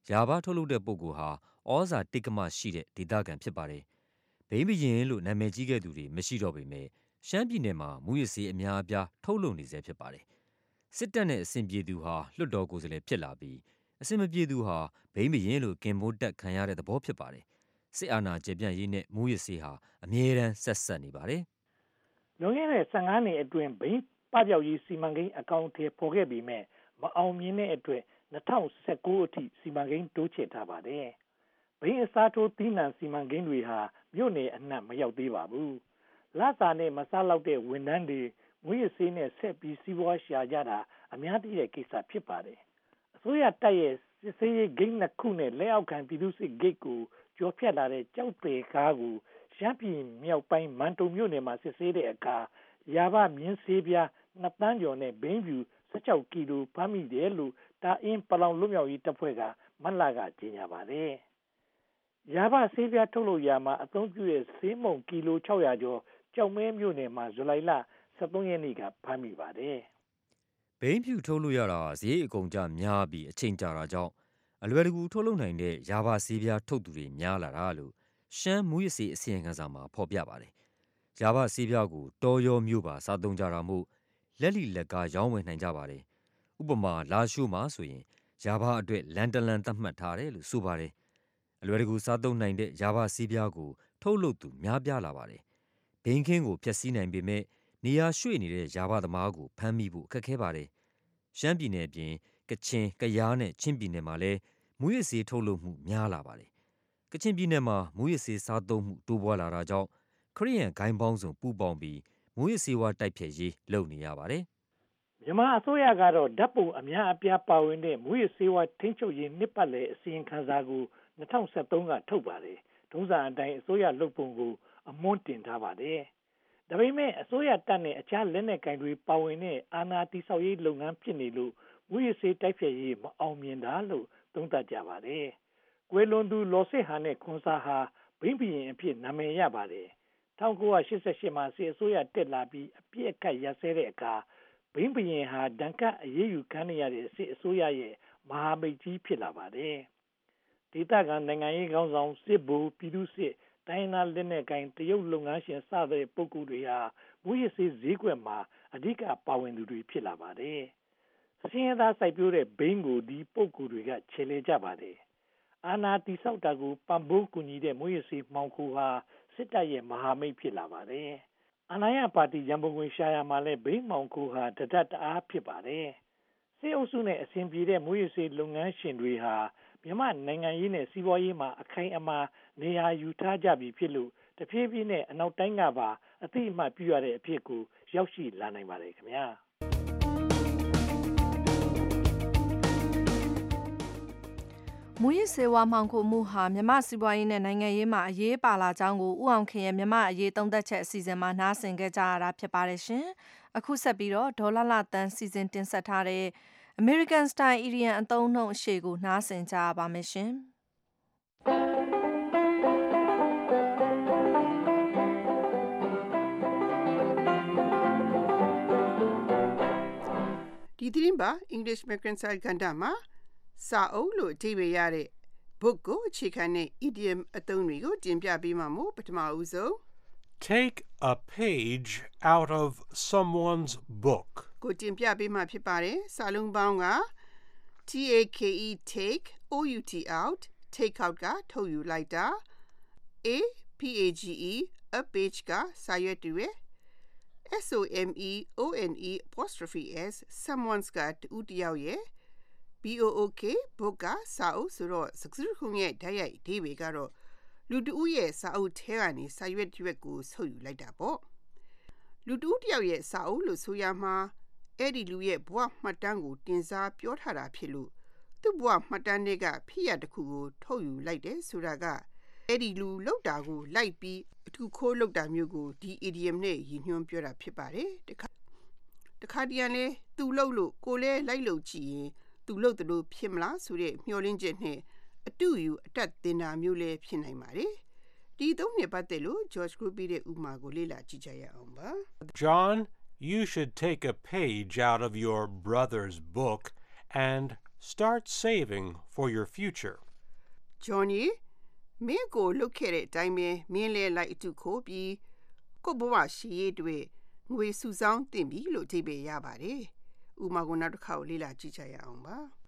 ယာဘထုတ်လုပ်တဲ့ပုဂ္ဂိုလ်ဟာဩဇာတိက္ကမရှိတဲ့ဒေသခံဖြစ်ပါတယ်။ဘိန်းဘရင်လို့နာမည်ကြီးခဲ့သူတွေမရှိတော့ပေမဲ့ရှမ်းပြည်နယ်မှာမူရစေးအများအပြားထုတ်လုပ်နေဆဲဖြစ်ပါတယ်။စစ်တပ်နဲ့အစဉ်ပြေသူဟာလွှတ်တော်ကိုယ်စားလှယ်ဖြစ်လာပြီးအစဉ်မပြေသူဟာဘိန်းဘရင်လို့ကင်မိုးတက်ခံရတဲ့သဘောဖြစ်ပါတယ်။စစ်အာဏာကျပြန့်ရေးနဲ့မူရစေးဟာအမြဲတမ်းဆက်ဆက်နေပါတယ်။လွန်ခဲ့တဲ့ဆယ်ငါးနှစ်အတွင်းဘိန်းပပျောက်ရေးစီမံကိန်းအကောင့်ထဲပေါ်ခဲ့ပြီးမဲ့မအောင်မြင်တဲ့အတွက်၂၀၁၉အထိစီမံကိန်းတိုးချဲ့ထားပါတယ်။ဘိန်းအစားထိုးသီးနှံစီမံကိန်းတွေဟာမြို့နယ်အနှံ့မရောက်သေးပါဘူး။လစာနဲ့မစားလောက်တဲ့ဝန်ထမ်းတွေမွေးရစေးနဲ့ဆက်ပြီးစီးပွားရှာကြတာအများကြီးတဲ့ကိစ္စဖြစ်ပါတယ်။အစိုးရတပ်ရဲ့စစ်ဆေးရေးဂိတ်နှစ်ခုနဲ့လက်အောက်ခံပြည်သူ့စစ်ဂိတ်ကိုကျော်ဖြတ်လာတဲ့ကြောက်ပေကားကိုရှမ်းပြည်မြောက်ပိုင်းမန်တုံမြို့နယ်မှာစစ်ဆေးတဲ့အခါယာဘမြင်းစေးပြားနှစ်တန်းကျော်နဲ့ဘိန်းဖြူ၁၆ကီလိုဖမ်းမိတယ်လို့တာအင်းပလောင်လွတ်မြောက်ရေးတပ်ဖွဲ့ကမတ်လကကြေညာပါတယ်။ယာဘစေးပြားထုတ်လုပ်ရာမှာအသုံးပြုတဲ့ဆေးမုံကီလို၆၀၀ကျော်ကြောက်မဲမြို့နယ်မှာဇူလိုင်လ၁၃ရက်နေ့ကဖမ်းမိပါတယ်။ဘိန်းဖြူထုတ်လို့ရတာဈေးအကုန်ကျများပြီးအချိန်ကြာတာကြောင့်အလွယ်တကူထုတ်လုပ်နိုင်တဲ့ယာဘဆေးပြားထုတ်သူတွေများလာတာလို့ရှမ်းမူရစေးအစီရင်ခံစာမှာဖော်ပြပါတယ်။ယာဘဆေးပြားကိုတောရောမြို့ပါစားသုံးကြတာမို့လက်လီလက်ကားရောင်းဝယ်နိုင်ကြပါတယ်။ဥပမာလာရှိုးမှာဆိုရင်ယာဘအတွက်လန်တလန်သတ်မှတ်ထားတယ်လို့ဆိုပါတယ်။အလွယ်တကူစားသုံးနိုင်တဲ့ယာဘဆေးပြားကိုထုတ်လုပ်သူများပြားလာပါတယ်။ဘိန်းခင်းကိုဖျက်ဆီးနိုင်ပေမဲ့နေရာရွှေ့နေတဲ့ယာဘသမားကိုဖမ်းမိဖို့ခက်ခဲပါတယ်။ရှမ်းပြည်နယ်ပြင်ကချင်ကယားနဲ့ချင်းပြည်နယ်မှာလည်းမူရစေးထုတ်လုပ်မှုများလာပါတယ်။ကချင်ပြည်နယ်မှာမူရစေးစားသုံးမှုတိုးပွားလာတာကြောင့်ခရစ်ယာန်ဂိုင်းပေါင်းစုံပူးပေါင်းပြီးမူရစေးဝါတိုက်ဖျက်ရေးလုပ်နေရပါတယ်။မြန်မာအစိုးရကတော့ဓာတ်ပုံအများအပြားပါဝင်တဲ့မူရစေးဝါထိန်းချုပ်ရေးနှစ်ပတ်လည်အစီရင်ခံစာကို၂၀၁၃ကထုတ်ပါတယ်။ထုံးစံအတိုင်းအစိုးရလုပ်ပုံကိုအမွှန်းတင်ထားပါတယ်။ဒါပေမဲ့အစိုးရတပ်နဲ့အခြားလက်နက်ကိုင်တွေပါဝင်တဲ့အာဏာတည်ဆောက်ရေးလုပ်ငန်းဖြစ်နေလို့မူရစေးတိုက်ဖျက်ရေးမအောင်မြင်တာလို့သုံးသပ်ကြပါတယ်။ကွယ်လွန်သူလော်စစ်ဟာနဲ့ခွန်စာဟာဘိန်းဘရင်အဖြစ်နာမည်ရပါတယ်။၁၉၈၈မှာစစ်အစိုးရတက်လာပြီးအပြစ်အခတ်ရပ်စဲတဲ့အခါဘိန်းဘရင်ဟာဒဏ်ခတ်အရေးယူခံရတဲ့စစ်အစိုးရရဲ့မဟာမိတ်ကြီးဖြစ်လာပါတယ်။ဒေသခံနိုင်ငံရေးခေါင်းဆောင်စစ်ဗိုလ်ပြည်သူ့စစ်တိုင်းနာလက်နက်ကိုင်တရုတ်လုပ်ငန်းရှင်စတဲ့ပုဂ္ဂိုလ်တွေဟာမူရစေးဈေးကွက်မှာအဓိကပါဝင်သူတွေဖြစ်လာပါတယ်။စင်းရသားစိုက်ပျိုးတဲ့ဘိန်းကိုဒီပုဂ္ဂိုလ်တွေကခြေလှယ်ကြပါတယ်။အာဏာတိဆောက်တာကိုပံ့ပိုးကူညီတဲ့မူရစေးမှောင်ခိုဟာစစ်တပ်ရဲ့မဟာမိတ်ဖြစ်လာပါတယ်။အာဏာရပါတီရန်ပုံငွေရှာယာမှာလည်းဘိန်းမှောင်ခိုဟာတဒတ်တအားဖြစ်ပါတယ်။စစ်အုပ်စုနဲ့အစဉ်ပြေတဲ့မူရစေးလုပ်ငန်းရှင်တွေဟာမြန်မာနိုင်ငံရေးနဲ့စီးပွားရေးမှာအခိုင်အမာနေရာယူထားကြပြီဖြစ်လို့တဖြည်းဖြည်းနဲ့အနောက်တိုင်းကပါအသိအမှတ်ပြုရတဲ့အဖြစ်ကိုရောက်ရှိလာနိုင်ပါတယ်ခင်ဗျာမူရစေဝါမှောင်ခိုမှုဟာမြမစီးပွားရေးနဲ့နိုင်ငံရေးမှာအရေးပါလာကြောင်းကိုဥအောင်ခင်ရဲ့မြမအရေးသုံးသက်ချက်အစီအစဉ်မှာနားဆင်ခဲ့ကြရတာဖြစ်ပါတယ်ရှင်။အခုဆက်ပြီးတော့ဒေါ်လာလာတန်းစီစဉ်တင်ဆက်ထားတဲ့ American Style Indian အသုံးနှုန်းအရှေ့ကိုနားဆင်ကြရပါမယ်ရှင်။ဒီသတင်းပါ English American Style ကဏ္ဍမှာစာအုပ်လို့အဓိပ္ပာယ်ရတဲ့ book ကိုအခြေခံတဲ့ idiom အသုံးတွေကိုတင်ပြပေးမှာမို့ပထမဦးဆုံး Take a page out of someone's book ကိုတင်ပြပေးမှာဖြစ်ပါတယ်စာလုံးပေါင်းက T A K E take O U T out take out ကထုတ်ယူလိုက်တာ A P A G E a page ကစာရွက်တွေ S O M E O N E apostrophe S someone's ကတူတယောက်ရဲ့ B O O K book ကစာအုပ်ဆိုတော့စကားစုခုရဲ့ဓာတ်ရိုက်အဓိပ္ပာယ်ကတော့လူတဦးရဲ့စာအုပ်ထဲကနေစာရွက်တစ်ရွက်ကိုဆုပ်ယူလိုက်တာပေါ့လူတဦးတယောက်ရဲ့စာအုပ်လို့ဆိုရမှာအဲ့ဒီလူရဲ့ဘဝမှတ်တမ်းကိုတင်စားပြောထားတာဖြစ်လို့သူ့ဘဝမှတ်တမ်းတွေကဖြစ်ရတစ်ခုကိုထုတ်ယူလိုက်တယ်ဆိုတာကအဲ့ဒီလူလောက်တာကိုလိုက်ပြီးအထူးခိုးလောက်တာမျိုးကိုဒီ idiom နဲ့ရည်ညွှန်းပြောတာဖြစ်ပါတယ်တခါတခါတည်းလည်းသူလောက်လို့ကိုလည်းလိုက်လို့ကြည့်ရင်သူလောက်တယ်လို့ဖြစ်မလားဆိုတဲ့မျှော်လင့်ချက်နဲ့အတူယူအတက်တင်တာမျိုးလည်းဖြစ်နိုင်ပါတယ်ဒီသုံးနှစ်ပတ်သက်လို့ George Group ရဲ့ဥပမာကိုလေ့လာကြည့်ကြရအောင်ပါ John, you should take a page out of your brother's book and start saving for your future. Johnny မင်းကိုလုတ်ခဲ့တဲ့အတိုင်းပဲမင်းလဲလိုက်အတူခိုးပြီးကိုဘဝရှိရေးတွေငွေစုဆောင်းတင်ပြီလို့အဓိပ္ပာယ်ရပါတယ်။ဥပမာကိုနောက်တစ်ခါလေ့လာကြည့်ကြရအောင်ပါ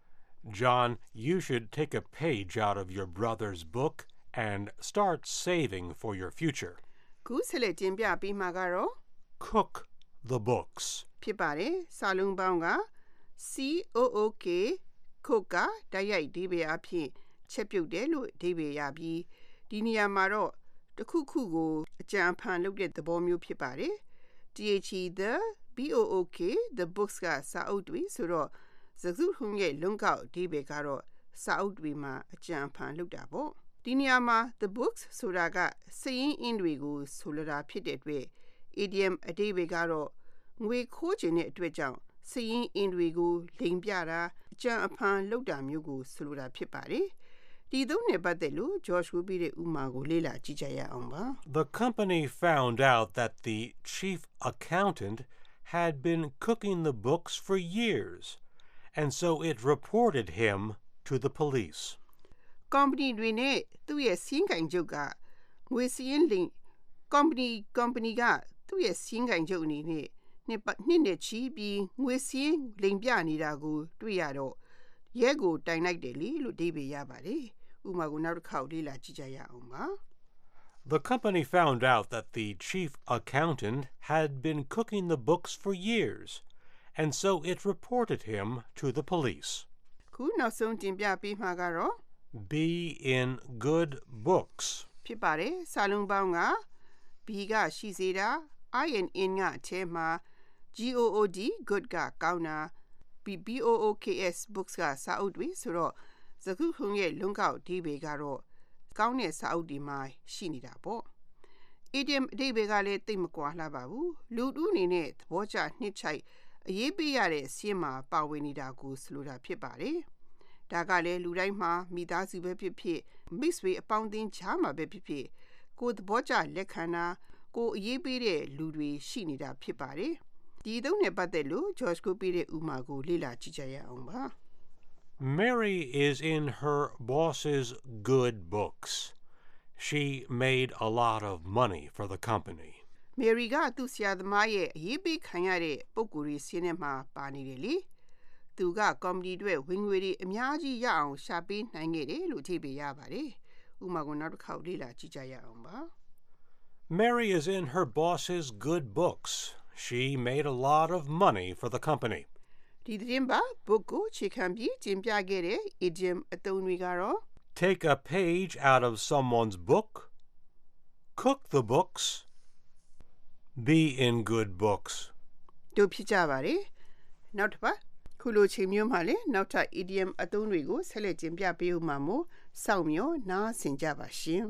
John, you should take a page out of your brother's book and start saving for your future. ခုဆက်လက်တင်ပြပေးမှာကတော့ Cook the books. ဖြစ်ပါတယ်။စာလုံးပေါင်းက C O O K cook ကတိုက်ရိုက်အဓိပ္ပာယ်အဖြစ်ချက်ပြုတ်တယ်လို့အဓိပ္ပာယ်ရပြီးဒီနေရာမှာတော့တစ်ခုခုကိုအကြံဖန်လုပ်တဲ့သဘောမျိုးဖြစ်ပါတယ်။ The the book the books ကစာအုပ်တွေဆိုတော့စကားစုရဲ့လုံကောက်အဓိပ္ပာယ်ကတော့စာအုပ်တွေမှာအကြံဖန်လုပ်တာပေါ့။ဒီနေရာမှာ the books ဆိုတာကစာရင်းအင်းတွေကိုဆိုလိုတာဖြစ်တဲ့အတွက် idiom အဓိပ္ပာယ်ကတော့ငွေခိုးခြင်းတဲ့အတွက်ကြောင့်စာရင်းအင်းတွေကိုလိမ်ပြတာအကြံအဖန်လုပ်တာမျိုးကိုဆိုလိုတာဖြစ်ပါတယ်။ ဒီသုံးနဲ့ပတ်သက်လို့ George ကိုပြီးတဲ့ဥမာကိုလေ့လာကြည့်ကြရအောင်ပါ The company found out that the chief accountant had been cooking the books for years, and so it reported him to the police. Company တွေနဲ့သူ့ရဲ့စီးကံချုပ်ကငွေစည်းရင်လိမ် company company ကသူ့ရဲ့စီးကံချုပ်အနေနဲ့နှစ်နှစ်နဲ့ချီပြီးငွေစည်းလိမ်ပြနေတာကိုတွေ့ရတော့ရဲကိုတိုင်လိုက်တယ်လေလို့အဓိပ္ပာယ်ရပါတယ်ဥပမာကိုနောက်တစ်ခါလေ့လာကြည့်ကြရအောင်ပါ The company found out that the chief accountant had been cooking the books for years, and so it reported him to the police. ခုနောက်ဆုံးတင်ပြပေးမှာကတော့ Be in good books. ဖြစ်ပါတယ်စာလုံးပေါင်းက B ကရှိစေတာ I and in ကအထဲမှာ G O O D good ကကောင်းတာ B B O O K S books ကစာအုပ်တွေဆိုတော့စကားခုံရဲ့လုံကောက်အဓိပ္ပာယ်ကတော့ကောင်းတဲ့စာအုပ်တွေမှာရှိနေတာပေါ့ idiom အဓိပ္ပာယ်ကလည်းသိပ်မကွာလှပါဘူးလူတူအနေနဲ့သဘောကျနှစ်ချိုက်အရေးပေးရတဲ့အစည်းမှာပါဝင်နေတာကိုဆိုလိုတာဖြစ်ပါတယ်ဒါကလည်းလူတိုင်းမှာမိသားစုပဲဖြစ်ဖြစ်မိတ်ဆွေအပေါင်းအသင်းချားမှာပဲဖြစ်ဖြစ်ကိုယ်သဘောကျလက်ခံတာကိုယ်အရေးပေးတဲ့လူတွေရှိနေတာဖြစ်ပါတယ်ဒီသုံးနဲ့ပတ်သက်လို့ George ကိုပေးတဲ့ဥမာကိုလေ့လာကြည့်ကြရအောင်ပါ Mary is in her boss's good books. She made a lot of money for the company. Mary ကသူ့ဆရာသမားရဲ့အရေးပေးခံရတဲ့ပုံကိုယ်ရေးစင်းထဲမှာပါနေတယ်လေသူကကုမ္ပဏီအတွက်ဝင်ငွေတွေအများကြီးရအောင်ရှာပေးနိုင်ခဲ့တယ်လို့အဓိပ္ပာယ်ရပါတယ်ဥပမာကိုနောက်တစ်ခါလေ့လာကြည့်ကြရအောင်ပါ Mary is in her boss's good books. She made a lot of money for the company. ဒီသတင်းပါ book ကိုခြေခံပြီးတင်ပြခဲ့တဲ့ idiom အသုံးတွေကတော့ Take a page out of someone's book. Cook the books. Be in good books. တို့ဖြစ်ကြပါတယ်နောက်တစ်ပတ်ခုလိုချိန်မျိုးမှာလေနောက်ထပ် idiom အသုံးတွေကိုဆက်လက်တင်ပြပေးဦးမှာမို့စောင့်မျှော်နားဆင်ကြပါရှင်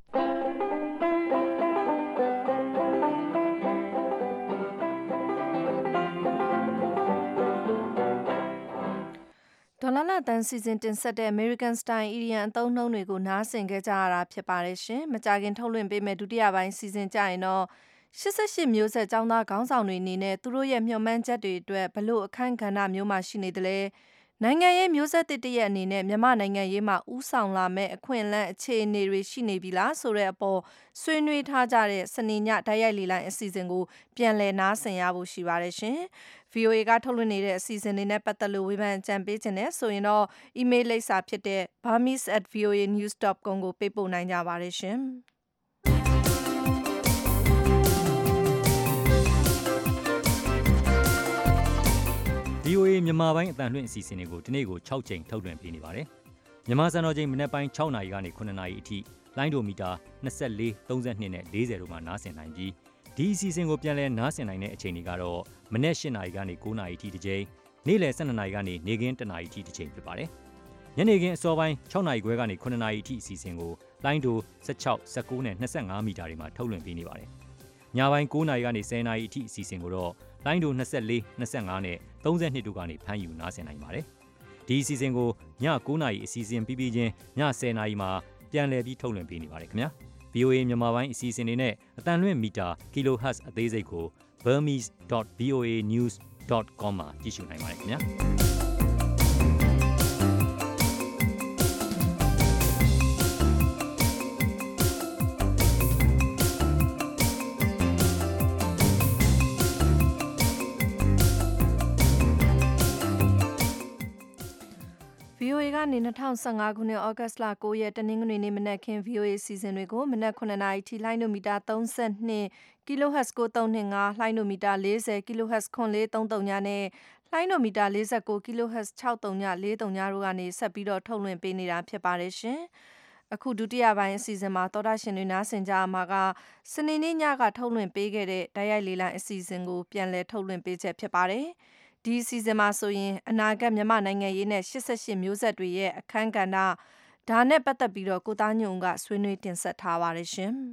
ဒေါ်လာလာတန်စီစဉ်တင်ဆက်တဲ့ American Style Idiom အသုံးနှုန်းတွေကိုနားဆင်ခဲ့ကြရတာဖြစ်ပါတယ်ရှင်။မကြာခင်ထုတ်လွှင့်ပေးမယ့်ဒုတိယပိုင်းစီစဉ်ကြရင်တော့ရှစ်ဆယ့်ရှစ်မျိုးဆက်ကျောင်းသားခေါင်းဆောင်တွေအနေနဲ့သူတို့ရဲ့မျှော်မှန်းချက်တွေအတွက်ဘလို့အခန့်ကဏ္ဍမျိုးမှရှိနေသလဲနိုင်ငံရေးမျိုးဆက်တစ်တရဲ့အနေနဲ့မြန်မာနိုင်ငံရေးမှာဥဆောင်လာမဲ့အခွင့်အလမ်းအခြေအနေတွေရှိနေပြီလားဆိုတဲ့အပေါ်ဆွေးနွေးထားကြတဲ့စနေညတိုက်ရိုက်လေလိုင်းအစီအစဉ်ကိုပြန်လည်နားဆင်ရဖို့ရှိပါတယ်ရှင်။ V O A ကထုတ်လွှင့်နေတဲ့အစီအစဉ်တွေနဲ့ပတ်သက်လို့ဝေဖန်အကြံပေးခြင်းနဲ့ဆိုရင်တော့ email လိပ်စာဖြစ်တဲ့ burmese at v o a news dot com ကိုပေးပို့နိုင်ကြပါတယ်ရှင်။ V O A မြန်မာပိုင်းအတန်လွှင့်အစီအစဉ်တွေကိုဒီနေ့ကို၆ချိန်ထုတ်လွှင့်ပေးနေပါတယ်။မြန်မာစံတော်ချိန်မနက်ပိုင်း၆နာရီကနေခုနှစ်နာရီအထိလိုင်းဒိုမီတာ၂၄ ၃၂နဲ့၄၀တို့မှာနားဆင်နိုင်ပြီးဒီအစီအစဉ်ကိုပြန်လည်နားဆင်နိုင်တဲ့အချိန်တွေကတော့မနက်၈နာရီကနေ၉နာရီအထိတစ်ချိန်နေ့လယ်၁၂နာရီကနေနေ့ခင်း၁နာရီအထိတစ်ချိန်ဖြစ်ပါတယ်။ညနေခင်းအစောပိုင်း၆နာရီခွဲကနေခုနှစ်နာရီအထိအစီအစဉ်ကိုလိုင်းဒို၁၆ ၁၉နဲ့၂၅မီတာတွေမှာထုတ်လွှင့်ပေးနေပါတယ်။ညပိုင်း၉နာရီကနေ၁၀နာရီအထိအစီအစဉ်ကိုတော့လိုင်းဒို၂၄ ၂၅နဲ့၃၂တို့ကနေဖမ်းယူနားဆင်နိုင်ပါတယ်။ဒီအစီအစဉ်ကိုည၉နာရီအစီအစဉ်ပြီးပြီးချင်းည၁၀နာရီမှာပြန်လည်ပြီးထုတ်လွှင့်ပေးနေပါတယ်ခင်ဗျာ။ V O A မြန်မာပိုင်းအစီအစဉ်တွေနဲ့အတန်လွှင့်မီတာ kilohertz အသေးစိတ်ကို burmese dot v o a news dot com မှာကြည့်ရှုနိုင်ပါတယ်ခင်ဗျာ။ဗီအိုအေ ကနေ၂၀၁၅ခုနှစ်ဩဂတ်စ်လ၉ရက်တနင်္ဂနွေနေ့မနက်ခင်း ဗီအိုအေစီစဉ်တွေကိုမနက်ခုနှစ်နာရီထိလိုင်းနိုမီတာသုံး၂ ကီလိုဟတ်ကိုသုံး၂၅လိုင်းနိုမီတာ၄၀ကီလိုဟတ်ခွန်လေးသုံးသုံးနဲ့လိုင်းနိုမီတာ၄၉ကီလိုဟတ်၆သုံး၄သုံးတို့ကနေဆက်ပြီးတော့ထုတ်လွှင့်ပေးနေတာဖြစ်ပါတယ်ရှင်။အခုဒုတိယပိုင်းအစီအစဉ်မှာသောတာရှင်တွေနားဆင်ကြမှာကစနေနေ့ညကထုတ်လွှင့်ပေးခဲ့တဲ့ဓာတ်ရိုက်လေးလိုင်းအစီအစဉ်ကိုပြန်လည်ထုတ်လွှင့်ပေးချက်ဖြစ်ပါတယ်။ဒီအစီအစဉ်မှာဆိုရင်အနာဂတ်မြန်မာနိုင်ငံရေးနဲ့ရှစ်ဆယ့်ရှစ်မျိုးဆက်တွေရဲ့အခန်းကဏ္ဍဒါနဲ့ပတ်သက်ပြီးတော့ကိုသားညုံကဆွေးနွေးတင်ဆက်ထားပါတယ်ရှင်။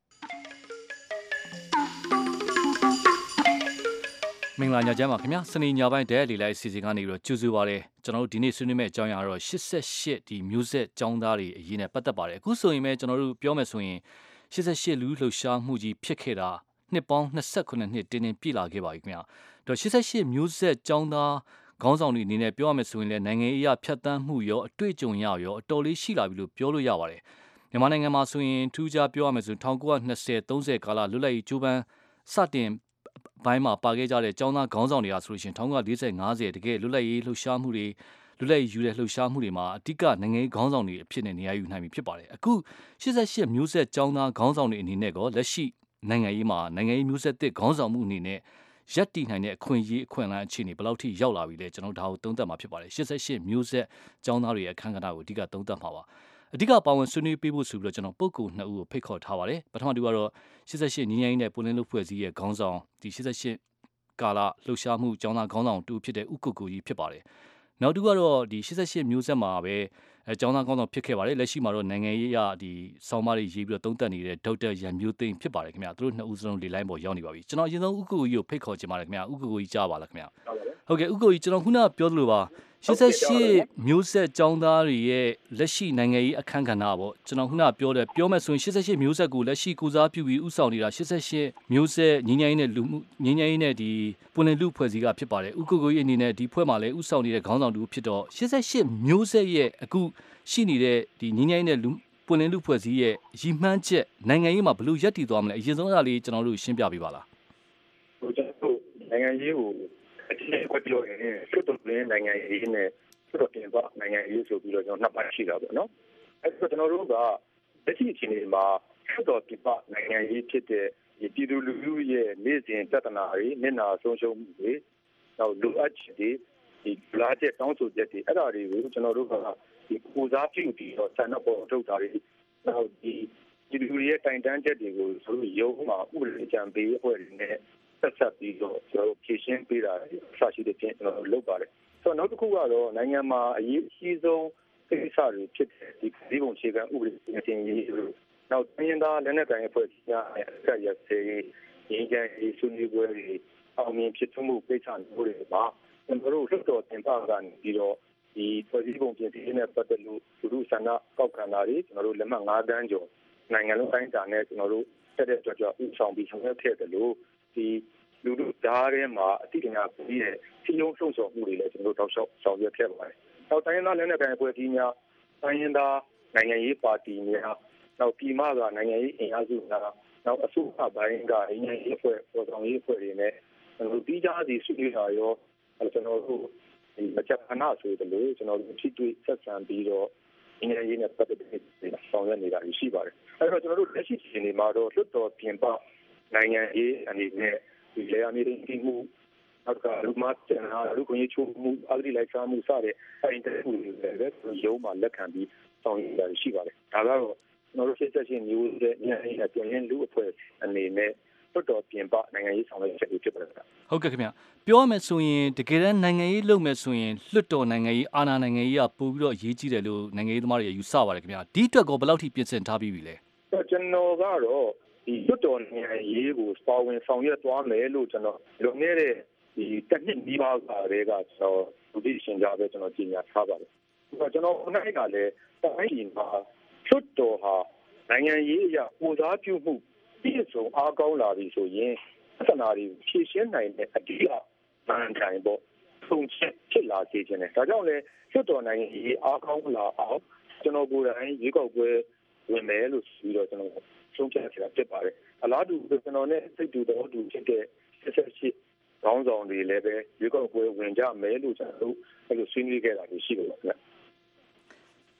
မင်္ဂလာညချမ်းပါခင်ဗျာစနေညပိုင်းတဲ့လေလိုက်အစီအစဉ်ကနေပြီးတော့ကြိုဆိုပါရစေကျွန်တော်တို့ဒီနေ့ဆွေးနွေးမယ့်အကြောင်းအရာတော့ရှစ်ဆယ့်ရှစ်ဒီမျိုးဆက်ចောင်းသားတွေအရေးနဲ့ပတ်သက်ပါတယ်အခုဆိုရင်ပဲကျွန်တော်တို့ပြောမယ်ဆိုရင်ရှစ်ဆယ့်ရှစ်လူလှုပ်ရှားမှုကြီးဖြစ်ခဲ့တာနှစ်ပေါင်းနှစ်ခုနှစ်တင်းတင်းပြည့်လာခဲ့ပါပြီခင်ဗျာတော့ရှစ်ဆယ့်ရှစ်မျိုးဆက်ចောင်းသားခေါင်းဆောင်တွေအနေနဲ့ပြောရမယ်ဆိုရင်လည်းနိုင်ငံရေးအရဖြတ်သန်းမှုရောအတွေ့အကြုံရရောအတော်လေးရှိလာပြီလို့ပြောလို့ရပါတယ်မြန်မာနိုင်ငံမှာဆိုရင်ထူးခြားပြောရမယ်ဆိုရင်၁၉၂၀ ၃၀ကာလလွတ်လပ်ရေးကြိုးပမ်းစတင်ဘိုင်းမှာပါခဲ့ကြတဲ့ចောင်းသားခေါင်းဆောင်တွေအားဆိုလို့ရှိရင်၁၉၄၀ ၅၀တကယ်လွတ်လပ်ရေးလှုပ်ရှားမှုတွေလွတ်လပ်ရေးယူတဲ့လှုပ်ရှားမှုတွေမှာအဓိကနိုင်ငံရေးခေါင်းဆောင်တွေအဖြစ်နဲ့နေရာယူနိုင်ပြီဖြစ်ပါတယ်အခုရှစ်ဆယ့်ရှစ်မျိုးဆက်ចောင်းသားခေါင်းဆောင်တွေအနေနဲ့ကလက်ရှိနိုင်ငံရေးမှာနိုင်ငံရေးမျိုးဆက်သစ်ခေါင်းဆောင်မှုအနေနဲ့ရပ်တည်နိုင်တဲ့အခွင့်အရေးအခွင့်အလမ်းအခြေအနေဘယ်လောက်ထိရောက်လာပြီလဲကျွန်တော်ဒါကိုသုံးသပ်မှာဖြစ်ပါတယ်ရှစ်ဆယ့်ရှစ်မျိုးဆက်ចောင်းသားတွေရဲ့အခမ်းကဏ္ဍကိုအဓိကသုံးသပ်မှာပါအဓိကပါဝင်ဆွေးနွေးပေးဖို့ဆိုပြီးတော့ကျွန်တော်ပုဂ္ဂိုလ်နှစ်ဦးကိုဖိတ်ခေါ်ထားပါတယ်ပထမတူကတော့ရှစ်ဆယ့်ရှစ်ငင်းငိုင်းနဲ့ပုံလင်းလို့ဖွဲ့စည်းရဲ့ခေါင်းဆောင်ဒီရှစ်ဆယ့်ရှစ်ကာလလှုပ်ရှားမှုចောင်းသားခေါင်းဆောင်တူဖြစ်တဲ့ဥက္ကုကူကြီးဖြစ်ပါတယ်နောက်တူကတော့ဒီရှစ်ဆယ့်ရှစ်မျိုးဆက်မှာပဲအဲចောင်းသားခေါင်းဆောင်ဖြစ်ခဲ့ပါတယ်လက်ရှိမှာတော့နိုင်ငံရေးအရဒီဆောင်းပါးတွေရေးပြီးတော့သုံးသပ်နေတဲ့ဒေါက်တာရန်မျိုးသိန်းဖြစ်ပါတယ်ခင်ဗျာသူတို့နှစ်ဦးစလုံးလေလိုင်းပေါ်ရောက်နေပါပြီကျွန်တော်အရင်ဆုံးဥက္ကုကြီးကိုဖိတ်ခေါ်ချင်ပါတယ်ခင်ဗျာဥက္ကုကြီးကြားပါလားခင်ဗျာဟုတ်ကဲ့ဥက္ကုကြီးကျွန်တော်ခုနကပြောသလိုပါရှစ်ဆယ့်ရှစ်မျိုးဆက်ចောင်းသားတွေရဲ့လက်ရှိနိုင်ငံရေးအခမ်းကဏ္ဍပေါ့ကျွန်တော်ခုနကပြောတယ်ပြောမယ်ဆိုရင်ရှစ်ဆယ့်ရှစ်မျိုးဆက်ကိုလက်ရှိကိုစားပြုပြီးဥဆောင်နေတာရှစ်ဆယ့်ရှစ်မျိုးဆက်ငင်းငိုင်းနဲ့လူငင်းငိုင်းနဲ့ဒီပွန်လင်လူဖွဲ့စည်းကဖြစ်ပါတယ်ဥက္ကုကြီးအနေနဲ့ဒီဖွဲ့မှာလည်းဥဆောင်နေတဲ့ခေါင်းဆောင်တူဖြစ်တော့ရှစ်ဆယ့်ရှစ်မျိုးဆက်ရဲ့အခုရှိနေတဲ့ဒီငင်းငိုင်းနဲ့လူပွန်လင်းလူဖွဲ့စည်းရဲ့ရည်မှန်းချက်နိုင်ငံရေးမှာဘလို့ရပ်တည်သွားမလဲအရင်ဆုံးအရာလေးကျွန်တော်တို့ရှင်းပြပေးပါလားဟိုကျွန်တော်နိုင်ငံရေးကိုအချင်းချင်းပြောရင်စွတ်တော်လင်းနိုင်ငံရေးနဲ့စွတ်တော်ပြင်ပနိုင်ငံရေးဆိုပြီးတော့ကျွန်တော်နှစ်ပိုင်းရှိတာပေါ့နော်အဲ့ဒါကျွန်တော်တို့ကလက်ရှိအချိန်ဒီမှာစွတ်တော်ပြင်ပနိုင်ငံရေးဖြစ်တဲ့ဒီပြည်သူလူထုရဲ့နေ့စဉ်ပြဿနာတွေမျက်နှာဆုံးရှုံးမှုတွေနောက်လူအပ်ချက်တွေဒီလာတဲ့တောင်းဆိုချက်တွေအဲ့ဒါတွေကိုကျွန်တော်တို့ကဒီကိုစားပြုပြီးတော့ဆန္ဒပေါ်ထုတ်တာတွေနောက်ဒီဒီလူတွေရဲ့တိုင်တန်းချက်တွေကိုဆိုလို့ရုံးမှာဥပဒေကြံပေးအဖွဲ့တွေနဲ့ဆက်ဆက်ပြီးတော့ကျွန်တော်ဖြည့်ရှင်းပေးတာအစရှိတဲ့ပြင်ကျွန်တော်လုပ်ပါတယ်ဆိုတော့နောက်တစ်ခုကတော့နိုင်ငံမှာအရေးအကြီးဆုံးကိစ္စတွေဖြစ်တဲ့ဒီဒီပုံအခြေခံဥပဒေပြင်ဆင်ရေးနောက်တိုင်းရင်းသားလက်နက်ကိုင်အဖွဲ့အစည်းများနဲ့အဆက်ရစေရင်းကြံရေးဆွေးနွေးပွဲတွေအောင်မြင်ဖြစ်ထွန်းမှုကိစ္စမျိုးတွေမှာကျွန်တော်တို့လွှတ်တော်တင်ပကနေပြီးတော့ဒီဖွဲ့စည်းပုံပြင်ဆင်ရေးနဲ့ပတ်သက်လို့လူထုဆန္ဒကောက်ခံတာတွေကျွန်တော်တို့လက်မှတ်၅တန်းကျော်နိုင်ငံလုံးတိုင်းတာနဲ့ကျွန်တော်တို့တက်တဲ့ကြွကြွဥဆောင်ပြီးဆောင်ရွက်ခဲ့တယ်လို့ဒီလူထုဓာတ်ထဲမှာအတိအကျပြီးတဲ့စီယုံဆုံးဆောင်မှုတွေလည်းကျွန်တော်တို့တောက်လျှောက်ဆောင်ရွက်ခဲ့ပါတယ်။နောက်တိုင်းရင်းသားလက်နက်ကိုင်အဖွဲ့အစည်းများတိုင်းရင်းသားနိုင်ငံရေးပါတီများနောက်ပြည်မကနိုင်ငံရေးအင်အားစုများနောက်အစိုးရပိုင်းကနိုင်ငံရေးအဖွဲ့ပေါ်ဆောင်ရေးအဖွဲ့တွေနဲ့ကျွန်တော်တို့ပြီးကြစီဆွေးနွေးတာရောကျွန်တော်တို့ဒီမချခဏဆိုတယ်လို့ကျွန်တော်တို့ဖြစ်တွေ့ဆက်ဆံပြီးတော့အင်္ဂလိပ်နဲ့ပတ်သက်တဲ့ဆောင်ရွက်နေတာရှိပါတယ်။အဲတော့ကျွန်တော်တို့လက်ရှိအခြေအနေမှာတော့လွတ်တော်ပြင်ပနိုင်ငံရေးအနေနဲ့ဒီလေယာဉ်တွေတင်မှုနောက်ကလူမတ်ကျန်တာလူကိုကြီးချိုးမှုအဂတိလိုက်စားမှုစတဲ့အဲ့ဒီတူတွေလည်းရုံးမှာလက်ခံပြီးဆောင်ရွက်နေတာရှိပါတယ်။ဒါကတော့ကျွန်တော်တို့ဆက်ချက်ချင်းမျိုးတဲ့ဉာဏ်ရည်နဲ့တွင်ရင်လူအဖွဲ့အနေနဲ့လွတ်တော်ပြင်ပနိုင်ငံရေးဆောင်ရွက်ချက်တွေဖြစ်ပါတယ်။ဟုတ်ကဲ့ခင်ဗျပြောရမယ်ဆိုရင်တကယ်တမ်းနိုင်ငံရေးလုပ်မယ်ဆိုရင်လွတ်တော်နိုင်ငံရေးအာဏာနိုင်ငံရေးကပို့ပြီးတော့အရေးကြီးတယ်လို့နိုင်ငံရေးသမားတွေယူဆပါတယ်ခင်ဗျဒီအတွက်ကောဘယ်လောက်ထိပြင်ဆင်ထားပြီးပြီလဲကျွန်တော်ကတော့ဒီလွတ်တော်နိုင်ငံရေးကိုပါဝင်ဆောင်ရွက်သွားမယ်လို့ကျွန်တော်လွန်ခဲ့တဲ့ဒီတစ်နှစ်နီးပါးကတည်းကကျွန်တော်လူသိရှင်ကြားပဲကျွန်တော်ကြီးညာထားပါတယ်ကျွန်တော်ခုနကလည်းတိုင်းပြည်မှာလွတ်တော်ဟာနိုင်ငံရေးအရပိုသားပြုမှုပြည့်စုံအားကောင်းလာပြီဆိုရင်သနာတွေဖြည့်ရှင်းနိုင်တဲ့အဓိကမှန်တိုင်းပေါ့ပုံချက်ဖြစ်လာစေခြင်းနဲ့ဒါကြောင့်လည်းလွတ်တော်နိုင်ငံရေးအားကောင်းလာအောင်ကျွန်တော်ကိုယ်တိုင်ရွေးကောက်ပွဲဝင်မယ်လို့ဆိုပြီးတော့ကျွန်တော်ဆုံးဖြတ်ခဲ့တာဖြစ်ပါတယ်အလားတူကျွန်တော်နဲ့စိတ်တူတော်တူဖြစ်တဲ့ဆက်ဆက်ရှိခေါင်းဆောင်တွေလည်းပဲရွေးကောက်ပွဲဝင်ကြမယ်လို့ကျွန်တော်တို့အဲ့လိုဆွေးနွေးခဲ့တာရှိတယ်ဗျာ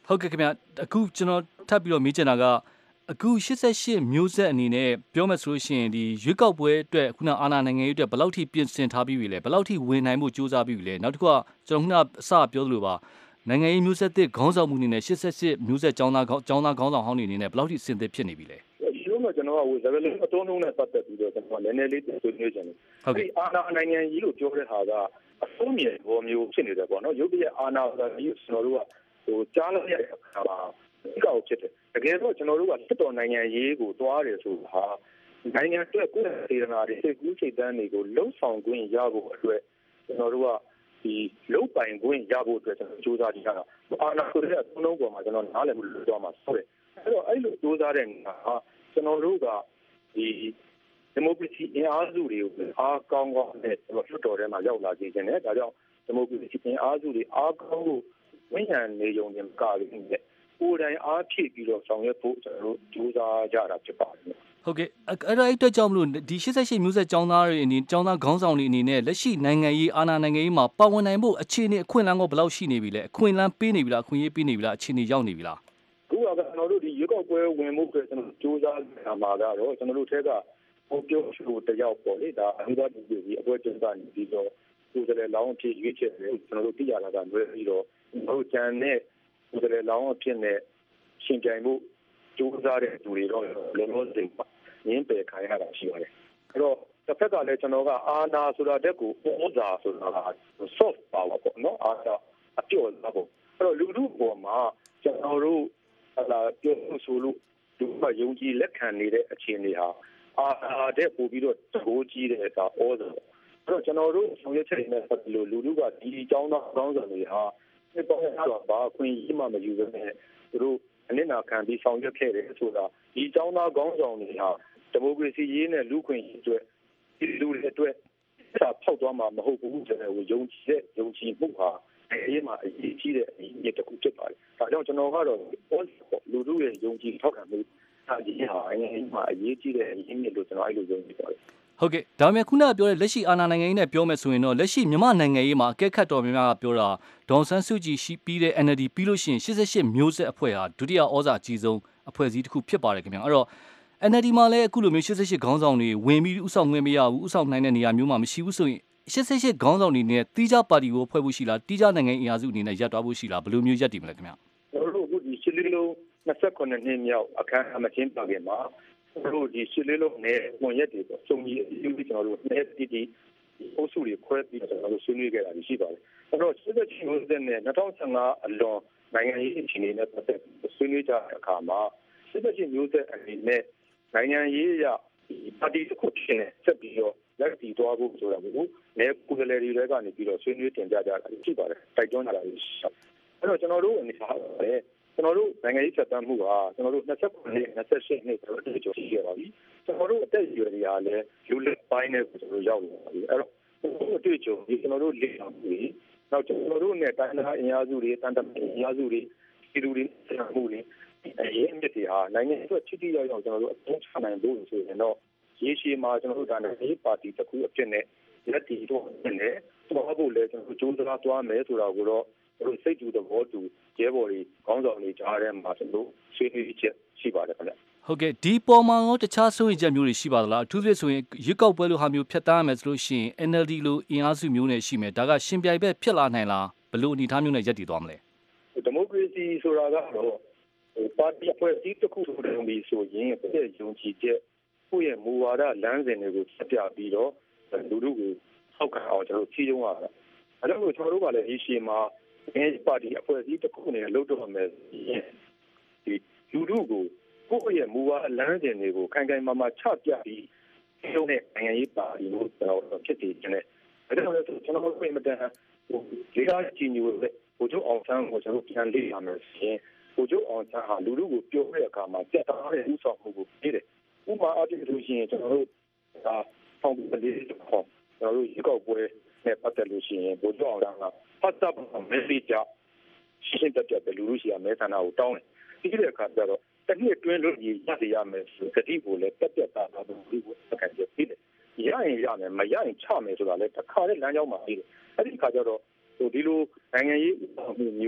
ဟုတ်ကဲ့ခင်ဗျအခုကျွန်တော်ထပ်ပြီးတော့မေးချင်တာကအခုeighty-eightမျိုးဆက်အနေနဲ့ပြောမှဆိုလို့ရှိရင်ဒီရွေးကောက်ပွဲအတွက်ခုနအာဏာနိုင်ငံရေးအတွက်ဘယ်လောက်ထိပြင်ဆင်ထားပြီးပြီလဲဘယ်လောက်ထိဝင်နိုင်မှုစူးစမ်းပြီးပြီလဲနောက်တစ်ခုကကျွန်တော်ခုနအစပြောသလိုပါနိုင်ငံရေးမျိုးဆက်သစ်ခေါင်းဆောင်မှုအနေနဲ့eighty-eightမျိုးဆက်ចောင်းသားចောင်းသားခေါင်းဆောင်ဟောင်းနေအနေနဲ့ဘယ်လောက်ထိအဆင်သင့်ဖြစ်နေပြီလဲဒီလိုမျိုးကျွန်တော်ကဟိုဇာတ်လမ်းအတုံးလုံးနဲ့ပတ်သက်ပြီးတော့ကျွန်တော်လည်းနည်းနည်းလေးဆွေးနွေးချင်တယ်ဟုတ်ကဲ့အာဏာနိုင်ငံကြီးလို့ပြောတဲ့ဟာကအဆုံးမြင်ဘောမျိုးဖြစ်နေတယ်ပေါ့နော်ရုပ်ပြအာဏာကြီးကျွန်တော်တို့ကဟိုကြားလိုက်ရတဲ့အခါမှာဒီကောက်ဖြစ်တယ်တကယ်တော့ကျွန်တော်တို့ကစစ်တော်နိုင်ငံရေးကိုတွားတယ်ဆိုတာနိုင်ငံအတွက်ကိုယ်စေတနာတွေစိတ်ကူးစိတ်တမ်းတွေကိုလှုံ့ဆော်ခွင့်ရဖို့အတွက်ကျွန်တော်တို့ကဒီလုံပိုင်ခွင့်ရဖို့အတွက်ကျွန်တော်စူးစမ်းကြည့်တာအာဏာဆိုတဲ့အသုံးလုံးပေါ်မှာကျွန်တော်နားလည်မှုလို့ပြောမှာဆိုတယ်အဲ့တော့အဲ့လိုစူးစမ်းတဲ့နေရာကျွန်တော်တို့ကဒီဒီမိုကရေစီအင်အားစုတွေကိုအားကောင်းကောင်းနဲ့ကျွန်တော်လွှတ်တော်ထဲမှာရောက်လာကြခြင်းနဲ့ဒါကြောင့်ဒီမိုကရေစီအင်အားစုတွေအားကောင်းလို့ဝန်ရံနေုံနဲ့ကာလို့နဲ့ကိုယ်တိုင်အားဖြည့်ပြီးတော့ဆောင်ရွက်ဖို့ကျွန်တော်တို့ကြိုးစားကြတာဖြစ်ပါတယ်ဟုတ်ကဲ့အဲ့ဒါအဲ့အတွက်ကြောင့်မလို့ဒီeighty-eightမျိုးဆက်ចောင်းသားတွေအနေចောင်းသားခေါင်းဆောင်တွေအနေနဲ့လက်ရှိနိုင်ငံရေးအာဏာနိုင်ငံရေးမှာပါဝင်နိုင်ဖို့အခြေအနေအခွင့်အလမ်းကိုဘယ်လောက်ရှိနေပြီလဲအခွင့်အလမ်းပေးနေပြီလားအခွင့်အရေးပေးနေပြီလားအခြေအနေရောက်နေပြီလားခုကကျွန်တော်တို့ဒီရွေးကောက်ပွဲဝင်မှုအတွက်ကျွန်တော်ကြိုးစားနေတာမှာတော့ကျွန်တော်တို့ထက်ကဟိုပြောရှိတယောက်ပေါ့လေဒါအမျိုးသားဒီပြည်အပွဲကျင်းပနေပြီးတော့ကိုယ်စလဲလောင်းအဖြစ်ရွေးချယ်တယ်ကျွန်တော်တို့သိရတာကလွယ်ပြီးတော့ဟိုကျန်တဲ့ကိုယ်စလဲလောင်းအဖြစ်နဲ့ရှင်ပြိုင်မှုကြိုးစားတဲ့သူတွေတော့လုံးလုံးစိတ်ပါငင်းပယ်ခံရတာရှိပါတယ်အဲ့တော့တစ်ဖက်ကလည်းကျွန်တော်ကအာဏာဆိုတာတက်ကိုဩဇာဆိုတာက soft power ပေါ့နော်အာဏာအပြော့လာပေါ့အဲ့တော့လူလူပေါ်မှာကျွန်တော်တို့ဟလာပြောဆိုလို့လူကယုံကြည်လက်ခံနေတဲ့အခြေအနေဟာအာဏာတဲ့ပို့ပြီးတော့သဘောကြီးတဲ့အခါဩဇာအဲ့တော့ကျွန်တော်တို့ဆောင်ရွက်ချက်တွေနဲ့ပတ်သက်လို့လူလူကဒီအကြောင်းသားကောင်းဆောင်တွေဟာဒီပေါ်မှာဘာအခွင့်အရေးမှမယူဘဲနဲ့သူတို့အနစ်နာခံပြီးဆောင်ရွက်ခဲ့တယ်ဆိုတာဒီအကြောင်းသားကောင်းဆောင်တွေဟာဒီမိုကရေစီရေးနဲ့လူ့ခွင့်ရေးအတွက်ဒီလူတွေအတွက်စာဖောက်သွားမှာမဟုတ်ဘူးကျွန်တော်ယုံကြည်တဲ့ယုံကြည်မှုဟာအဲဒီမှာအရေးကြီးတဲ့အရေးတစ်ခုဖြစ်ပါတယ်။ဒါကြောင့်ကျွန်တော်ကတော့လူလူရဲ့ယုံကြည်ထောက်ခံမှုအဲဒီဟာအဲဒီမှာအရေးကြီးတဲ့အရေးမြစ်လို့ကျွန်တော်အဲ့လိုယုံကြည်ပါတယ်။ဟုတ်ကဲ့ဒါပေမဲ့ခုနကပြောတဲ့လက်ရှိအာဏာနိုင်ငံရေးနဲ့ပြောမယ်ဆိုရင်တော့လက်ရှိမြန်မာနိုင်ငံရေးမှာအကဲခတ်တော်များများကပြောတာဒေါန်ဆန်းစုကြည်ရှိပြီးတဲ့ N L D ပြီးလို့ရှိရင်eighty-eightမျိုးဆက်အဖွဲ့ဟာဒုတိယဩဇာအကြီးဆုံးအဖွဲ့အစည်းတစ်ခုဖြစ်ပါတယ်ခင်ဗျာအဲ့တော့ N L D မှာလည်းအခုလိုမျိုးeighty-eightခေါင်းဆောင်တွေဝင်ပြီးဥဆောင်ငွေမရဘူးဥဆောင်နိုင်တဲ့နေရာမျိုးမှာမရှိဘူးဆိုရင်eighty-eightခေါင်းဆောင်တွေနဲ့တီးခြားပါတီကိုဖွဲ့ဖို့ရှိလားတီးခြားနိုင်ငံအင်အားစုအနေနဲ့ရပ်သွားဖို့ရှိလားဘယ်လိုမျိုးရပ်တည်မလဲခင်ဗျာကျွန်တော်တို့အခုဒီရှစ်လေးလုံးtwenty-nineနှစ်မြောက်အခမ်းအနားမချင်းပါခင်မှာတို့ဒီရှစ်လေးလုံးနဲ့ဝင်ရက်တွေပေါ့စုံကြီးအယူကျွန်တော်တို့နဲ့တီတီအုပ်စုတွေခွဲပြီးကျွန်တော်တို့ဆွေးနွေးခဲ့တာရှိပါတယ်အဲ့တော့eighty-eightမျိုးဆက်နဲ့twenty fifteenအလွန်နိုင်ငံရေးအခြေအနေနဲ့ပတ်သက်ဆွေးနွေးကြတဲ့အခါမှာeighty-eightမျိုးဆက်အနေနဲ့နိုင်ငံရေးအရပါတီတစ်ခုဖြစ်နေဆက်ပြီးတော့လက်တည်သွားဖို့ဆိုတာကိုလည်းကုလလေးတွေကနေပြီးတော့ဆွေးနွေးတင်ပြကြတာရှိပါတယ်တိုက်တွန်းကြတာရှိတယ်အဲ့တော့ကျွန်တော်တို့အနေနဲ့လည်းကျွန်တော်တို့နိုင်ငံရေးဆက်တမ်းမှုကကျွန်တော်တို့twenty-nineနှစ်twenty-eightနှစ်ကျွန်တော်တို့ကြိုရှိခဲ့ပါပြီကျွန်တော်တို့အသက်အရွယ်တွေကလည်းလူလက်ပိုင်းနဲ့ကျွန်တော်တို့ရောက်နေပါပြီအဲ့တော့ကျွန်တော်တို့တွေ့ကြုံဒီကျွန်တော်တို့လေ့လာမှုတွေနောက်ကျွန်တော်တို့နဲ့တိုင်းသားအင်အားစုတွေတန်တမအင်အားစုတွေဒီလူတွေဆက်မှုတွေအရေးအမြစ်တွေဟာနိုင်ငံအတွက်ချစ်တိရောက်ရောက်ကျွန်တော်တို့အသုံးချနိုင်ဖို့ဆိုရင်တော့ရေရှည်မှာကျွန်တော်တို့ဒါနဲ့ဒီပါတီတစ်ခုအဖြစ်နဲ့လက်တည်တော့နေသွားဖို့လဲကျွန်တော်တို့ကြိုးစားသွားမယ်ဆိုတာကိုတော့တို့စိတ်တူသဘောတူရဲဘော်တွေခေါင်းဆောင်တွေကြားထဲမှာကျွန်တော်ဆွေးနွေးချက်ရှိပါတယ်ခင်ဗျဟုတ်ကဲ့ဒီပေါ်မှာရောတခြားစိုးရိမ်ချက်မျိုးတွေရှိပါသလားအထူးသဖြင့်ဆိုရင်ရွက်ကောက်ပွဲလိုဟာမျိုးဖျက်သားရမယ်ဆိုလို့ရှိရင် N L D လိုအင်အားစုမျိုးနဲ့ရှိမယ်ဒါကရှင်ပြိုင်ဘက်ဖြစ်လာနိုင်လားဘယ်လိုအနေအထားမျိုးနဲ့ရပ်တည်သွားမလဲဒီမိုကရေစီဆိုတာကတော့ပါတီအဖွဲ့အစည်းတစ်ခုဆိုတဲ့ပြီးဆိုရင်ပြည့်ယုံကြည်ချက်ကိုယ့်ရဲ့မူဝါဒလမ်းစဉ်တွေကိုဆက်ပြပြီးတော့လူလူကိုထောက်ခံအောင်ကျွန်တော်ဖြည့်ရုံးရတာအဲဒါကိုကျွန်တော်တို့ကလည်းဒီရှေ့မှာဒီပါတီအဖွဲ့အစည်းတစ်ခုနဲ့လုပ်တော့မယ်ဒီလူလူကိုကိုယ့်ရဲ့မူဝါဒလမ်းစဉ်တွေကိုခိုင်ခိုင်မာမာချပြပြီးဖြည့်ရုံးတဲ့နိုင်ငံရေးပါတီကိုကျွန်တော်ဖြစ်တည်ခြင်းနဲ့အဲဒါကိုကျွန်တော်တို့ပြင်မတန်ဟိုလေးအားကြီးညိုတဲ့ဟိုကျအောင်ဆန်းကိုကျွန်တော်ပြန်လေ့ရမယ်ဆိုရင်ဟိုကျအောင်ဆန်းဟာလူလူကိုပြောတဲ့အခါမှာကြက်သားတဲ့ဥဆောင်မှုကိုပြီးတယ်ဥပမာအဖြစ်လို့ရှိရင်ကျွန်တော်တို့ဒါဖောင်ပြီးလေးတော့ကျွန်တော်တို့ရေကောက်ပွဲနဲ့ပတ်သက်လို့ရှိရင်ဘိုးကျော်အောင်ကဖတ်တာမဲဆီကြရှင်းတတ်တဲ့လူလူရှိရမဲဆန္ဒကိုတောင်းတယ်ဒီတဲ့အခါကျတော့တနည်းတွင်းလို့ရရရမယ်ဆိုတတိကိုလည်းတက်တက်တာတာလူလူကိုစကန်ပြပြီးတယ်ရရင်ရမယ်မရရင်ချမယ်ဆိုတာလည်းတစ်ခါတည်းလမ်းကြောင်းမှာပြီးတယ်အဲ့ဒီခါကျတော့ဟိုဒီလိုနိုင်ငံရေးဥပဒေမျိုး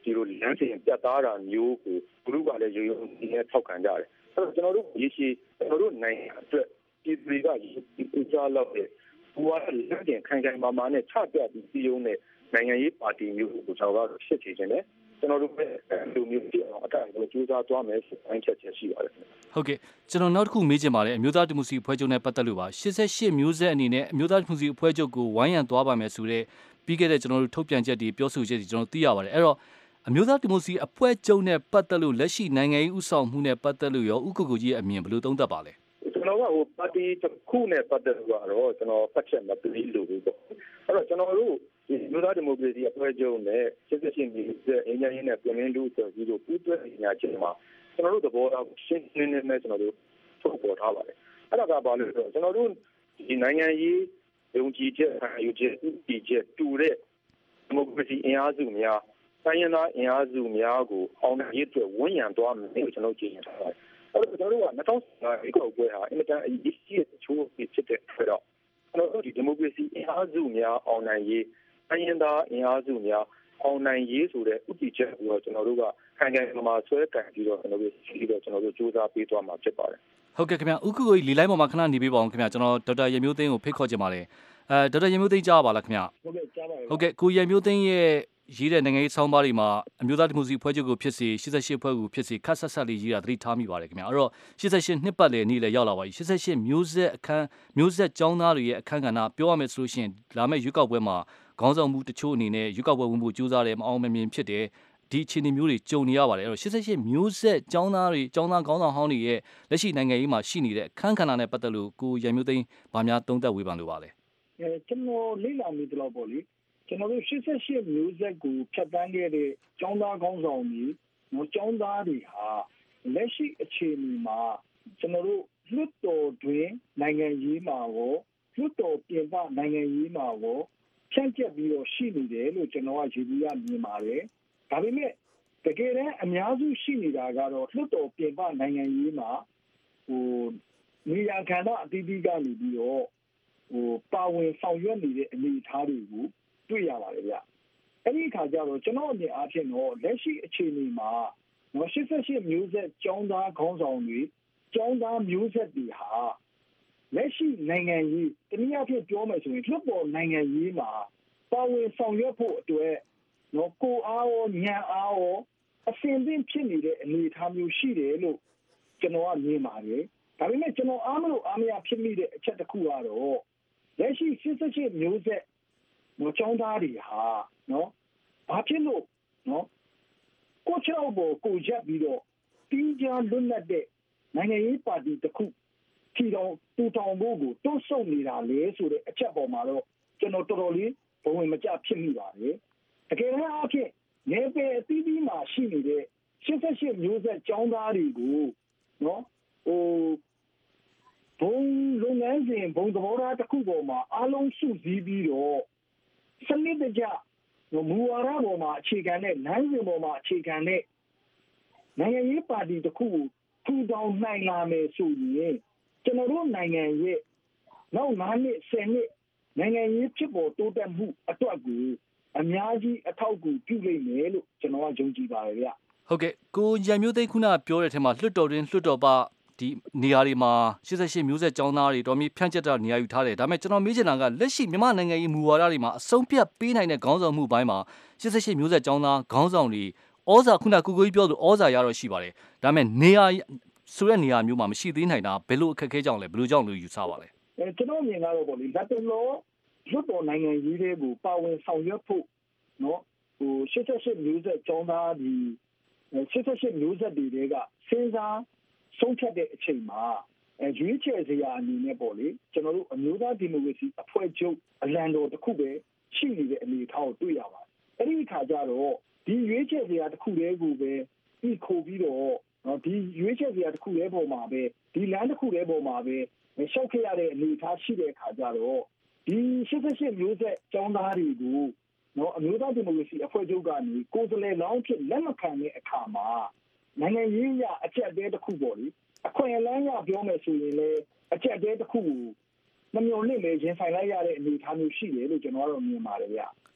ဒီလိုလမ်းစဉ်ပြတ်သားတာမျိုးကိုဘုရားကလည်းရိုးရိုးနဲ့ထောက်ခံကြတယ်အဲ့တော့ကျွန်တော်တို့ရေးရှိကျွန်တော်တို့နိုင်ငံအတွက်ပြည်သူတွေကဒီအစားလောက်တဲ့ဘူဝါဒလမ်းစဉ်ခိုင်ခိုင်မာမာနဲ့ချပြပြီးစီးရုံးတဲ့နိုင်ငံရေးပါတီမျိုးကိုကျွန်တော်တို့ဖြစ်ချင်တယ်ကျွန်တော်တို့ပဲလူမျိုးတွေအတိုင်းကိုကြိုးစားသွားမယ်ဆိုတဲ့အချက်ချက်ရှိပါတယ်ဟုတ်ကဲ့ကျွန်တော်နောက်တစ်ခုမေးချင်ပါတယ်အမျိုးသားဒီမိုကရေစီအဖွဲ့ချုပ်နဲ့ပတ်သက်လို့ပါရှစ်ဆယ့်ရှစ်မျိုးဆက်အနေနဲ့အမျိုးသားဒီမိုကရေစီအဖွဲ့ချုပ်ကိုဝိုင်းရံသွားပါမယ်ဆိုတဲ့ပြီးခဲ့တဲ့ကျွန်တော်တို့ထုတ်ပြန်ချက်တွေပြောဆိုချက်တွေကျွန်တော်သိရပါတယ်အဲ့တော့အမျိုးသားဒီမိုကရေစီအဖွဲ့ချုပ်နဲ့ပတ်သက်လို့လက်ရှိနိုင်ငံရေးဥဆောင်မှုနဲ့ပတ်သက်လို့ရောဥက္ကုကိုကြီးအမြင်ဘယ်လိုသုံးသပ်ပါလဲကျွန်တော်ကဟိုပါတီတစ်ခုနဲ့ပတ်သက်လို့ကတော့ကျွန်တော်ဖတ်ချက်မပြီးလို့ပေါ့အဲ့တော့ကျွန်တော်တို့ဒီလူသားဒီမိုကရေစီအဖွဲ့ချုပ်နဲ့စစ်စစ်ချင်းပြည်အင်ဂျင်နီယာနဲ့ပြည်မလူ့ဆိုပြီးတော့ပူးတွဲညာချင်းမှာကျွန်တော်တို့သဘောထားရှင်းရှင်းလင်းလင်းကျွန်တော်တို့ထုတ်ပေါ်ထားပါတယ်အဲ့ဒါကဘာလို့လဲဆိုတော့ကျွန်တော်တို့ဒီနိုင်ငံရေးယုံကြည်ချက်ခံယူချက်ဥတီချက်တူတဲ့ဒီမိုကရေစီအင်အားစုများတိုင်းရင်းသားအင်အားစုများကိုအောင်နိုင်ရေးအတွက်ဝန်ရံသွားမယ်လို့ကျွန်တော်ကြေညာထားပါတယ်အဲ့တော့ကျွန်တော်တို့ကနှစ်ထောင်ဆယ်ရေကောက်ပွဲဟာအင်မတန်အရေးကြီးတဲ့ချိုးဖြစ်တဲ့အတွက်တော့ကျွန်တော်တို့ဒီဒီမိုကရေစီအင်အားစုများအောင်နိုင်ရေးတိုင်းရင်းသားအင်အားစုများအောင်နိုင်ရေးဆိုတဲ့ဥတီချက်ကိုတော့ကျွန်တော်တို့ကခိုင်ခိုင်မာမာဆွဲကန်ပြီးတော့ကျွန်တော်တို့ရှိတော့ကျွန်တော်တို့စူးစမ်းပေးသွားမှာဖြစ်ပါတယ်ဟုတ်ကဲ့ခင်ဗျဥက္ကုကိုလီလိုက်ပေါ်မှာခဏနေပေးပါအောင်ခင်ဗျကျွန်တော်ဒေါက်တာရမျိုးသိန်းကိုဖိတ်ခေါ်ချင်ပါတယ်အဲဒေါက်တာရမျိုးသိန်းကြားပါလားခင်ဗျဟုတ်ကဲ့ကြားပါတယ်ဟုတ်ကဲ့ကိုရမျိုးသိန်းရဲ့ရေးတဲ့နိုင်ငံရေးဆောင်းပါးတွေမှာအမျိုးသားဒီမိုကရေစီအဖွဲ့ချုပ်ကိုဖြစ်စေရှစ်ဆယ့်ရှစ်အဖွဲ့ကိုဖြစ်စေခတ်ဆက်ဆက်လေးရေးတာသတိထားမိပါတယ်ခင်ဗျအဲ့တော့ရှစ်ဆယ့်ရှစ်နှစ်ပတ်လည်နေ့လည်းရောက်လာပါပြီရှစ်ဆယ့်ရှစ်မျိုးဆက်အခန်းမျိုးဆက်ကျောင်းသားတွေရဲ့အခန်းကဏ္ဍပြောရမယ်ဆိုလို့ရှိရင်လာမယ့်ရွေးကောက်ပွဲမှာခေါင်းဆောင်မှုတချို့အနေနဲ့ရွေးကောက်ပွဲဝင်ဖို့ကြိုးစားတယ်မအောင်မမြင်ဖြစ်တယ်ဒီအခြေအနေမျိုးတွေကြုံနေရပါတယ်အဲ့တော့ရှစ်ဆယ့်ရှစ်မျိုးဆက်ကျောင်းသားတွေကျောင်းသားခေါင်းဆောင်ဟောင်းတွေရဲ့လက်ရှိနိုင်ငံရေးမှာရှိနေတဲ့အခန်းကဏ္ဍနဲ့ပတ်သက်လို့ကိုရမျိုးသိန်းဗာများသုံးသပ်ဝေဖန်လိုပါလဲအဲကျွန်တော်လေ့လာမိသလောက်ပေါ့လေကျွန်တော်တို့ရှစ်ဆယ့်ရှစ်မျိုးဆက်ကိုဖြတ်တန်းခဲ့တဲ့ကျောင်းသားခေါင်းဆောင်တွေနော်ကျောင်းသားတွေဟာလက်ရှိအခြေအနေမှာကျွန်တော်တို့လွတ်တော်တွင်နိုင်ငံရေးမှာရောလွတ်တော်ပြင်ပနိုင်ငံရေးမှာရောဖြန့်ကျက်ပြီးတော့ရှိနေတယ်လို့ကျွန်တော်ကယူပြီးရမြင်ပါတယ်ဒါပေမဲ့တကယ်တမ်းအများစုရှိနေတာကတော့လွတ်တော်ပြင်ပနိုင်ငံရေးမှာဟိုနေရာခန္ဓာအသီးသီးကနေပြီးတော့ဟိုပါဝင်ဆောင်ရွက်နေတဲ့အနေအထားတွေကိုတွေ့ရပါတယ်ဗျအဲ့ဒီအခါကျတော့ကျွန်တော်အမြင်အားဖြင့်တော့လက်ရှိအခြေအနေမှာနော်ရှစ်ဆယ့်ရှစ်မျိုးဆက်ကျောင်းသားခေါင်းဆောင်တွေကျောင်းသားမျိုးဆက်တွေဟာလက်ရှိနိုင်ငံရေးတနည်းအားဖြင့်ပြောမယ်ဆိုရင်လွတ်တော်နိုင်ငံရေးမှာပါဝင်ဆောင်ရွက်ဖို့အတွက်နော်ကိုအားရောညံအားရောအစဉ်သင့်ဖြစ်နေတဲ့အနေအထားမျိုးရှိတယ်လို့ကျွန်တော်ကမြင်ပါတယ်ဒါပေမဲ့ကျွန်တော်အားမလို့အားမရဖြစ်မိတဲ့အချက်တစ်ခုကတော့လက်ရှိရှစ်ဆယ့်ရှစ်မျိုးဆက်နော်ကျောင်းသားတွေဟာနော်ဘာဖြစ်လို့နော်ကိုချောက်ပေါ်ကိုရက်ပြီးတော့တင်းကြပ်လွတ်လပ်တဲ့နိုင်ငံရေးပါတီတစ်ခုထီတော်တူတောင်ဖို့ကိုတွန်းဆုတ်နေတာလေဆိုတဲ့အချက်ပေါ်မှာတော့ကျွန်တော်တော်တော်လေးဘဝင်မကျဖြစ်မိပါတယ်တကယ်တမ်းအားဖြင့်နေပယ်အသီးသီးမှာရှိနေတဲ့ရှစ်ဆယ့်ရှစ်မျိုးဆက်ကျောင်းသားတွေကိုနော်ဟိုဘုံလုပ်ငန်းစဉ်ဘုံသဘောထားတစ်ခုပေါ်မှာအားလုံးစုစည်းပြီးတော့စနစ်တကျမူဝါဒပေါ်မှာအခြေခံတဲ့လမ်းစဉ်ပေါ်မှာအခြေခံတဲ့နိုင်ငံရေးပါတီတစ်ခုကိုထူထောင်နိုင်လာမယ်ဆိုရင်ကျွန်တော်တို့နိုင်ငံရဲ့နောက်၅နှစ်ဆယ်နှစ်နိုင်ငံရေးဖြစ်ပေါ်တိုးတက်မှုအတွက်ကိုအများကြီးအထောက်အကူပြုလိမ့်မယ်လို့ကျွန်တော်ကယုံကြည်ပါတယ်ဗျဟုတ်ကဲ့ကိုရန်မျိုးသိန်းခုနပြောတဲ့အထက်မှာလွှတ်တော်တွင်လွှတ်တော်ပဒီနေရာတွေမှာရှစ်ဆယ့်ရှစ်မျိုးဆက်ကျောင်းသားတွေတော်မြင့်ဖြန့်ကျက်တာနေရာယူထားတယ်ဒါပေမဲ့ကျွန်တော်မေးချင်တာကလက်ရှိမြန်မာနိုင်ငံရေးမူဝါဒတွေမှာအဆုံးဖြတ်ပေးနိုင်တဲ့ခေါင်းဆောင်မှုပိုင်းမှာရှစ်ဆယ့်ရှစ်မျိုးဆက်ကျောင်းသားခေါင်းဆောင်တွေဩဇာခုနကူကိုကြီးပြောလို့ဩဇာရတော့ရှိပါတယ်ဒါပေမဲ့နေရာဆိုတဲ့နေရာမျိုးမှာမရှိသေးနိုင်တာဘယ်လိုအခက်အခဲကြောင့်လဲဘယ်လိုကြောင့်လို့ယူဆပါလဲအဲကျွန်တော်မြင်ကတော့ပေါ့လေလက်တော်လွတ်တော်နိုင်ငံရေးတွေကိုပါဝင်ဆောင်ရွက်ဖို့နော်ဟိုရှစ်ဆယ့်ရှစ်မျိုးဆက်ကျောင်းသားဒီရှစ်ဆယ့်ရှစ်မျိုးဆက်တွေကစဉ်းစားဆုံးဖြတ်တဲ့အချိန်မှာအဲရွေးချယ်စရာအနေနဲ့ပေါ့လေကျွန်တော်တို့အမျိုးသားဒီမိုကရေစီအဖွဲ့ချုပ်အလံတော်တစ်ခုပဲရှိနေတဲ့အနေအထားကိုတွေ့ရပါတယ်အဲ့ဒီအခါကျတော့ဒီရွေးချယ်စရာတစ်ခုတည်းကိုပဲဒီခိုးပြီးတော့နော်ဒီရွေးချယ်စရာတစ်ခုတည်းပေါ်မှာပဲဒီလမ်းတစ်ခုတည်းပေါ်မှာပဲရှောက်ခဲ့ရတဲ့အနေအထားရှိတဲ့အခါကျတော့ဒီရှစ်ဆယ့်ရှစ်မျိုးဆက်ကျောင်းသားတွေကိုနော်အမျိုးသားဒီမိုကရေစီအဖွဲ့ချုပ်ကနေကိုယ်စားလှယ်လောင်းဖြစ်လက်မခံတဲ့အခါမှာနိုင်ငံရေးအရအချက်အသေးတစ်ခုပေါ့လေအခွင့်အလမ်းရပြောမယ်ဆိုရင်လည်းအချက်အသေးတစ်ခုကိုမမျှော်လင့်ပဲရင်ဆိုင်လိုက်ရတဲ့အနေအထားမျိုးရှိတယ်လို့ကျွန်တော်ကတော့မြင်ပါတယ်ဗျဟ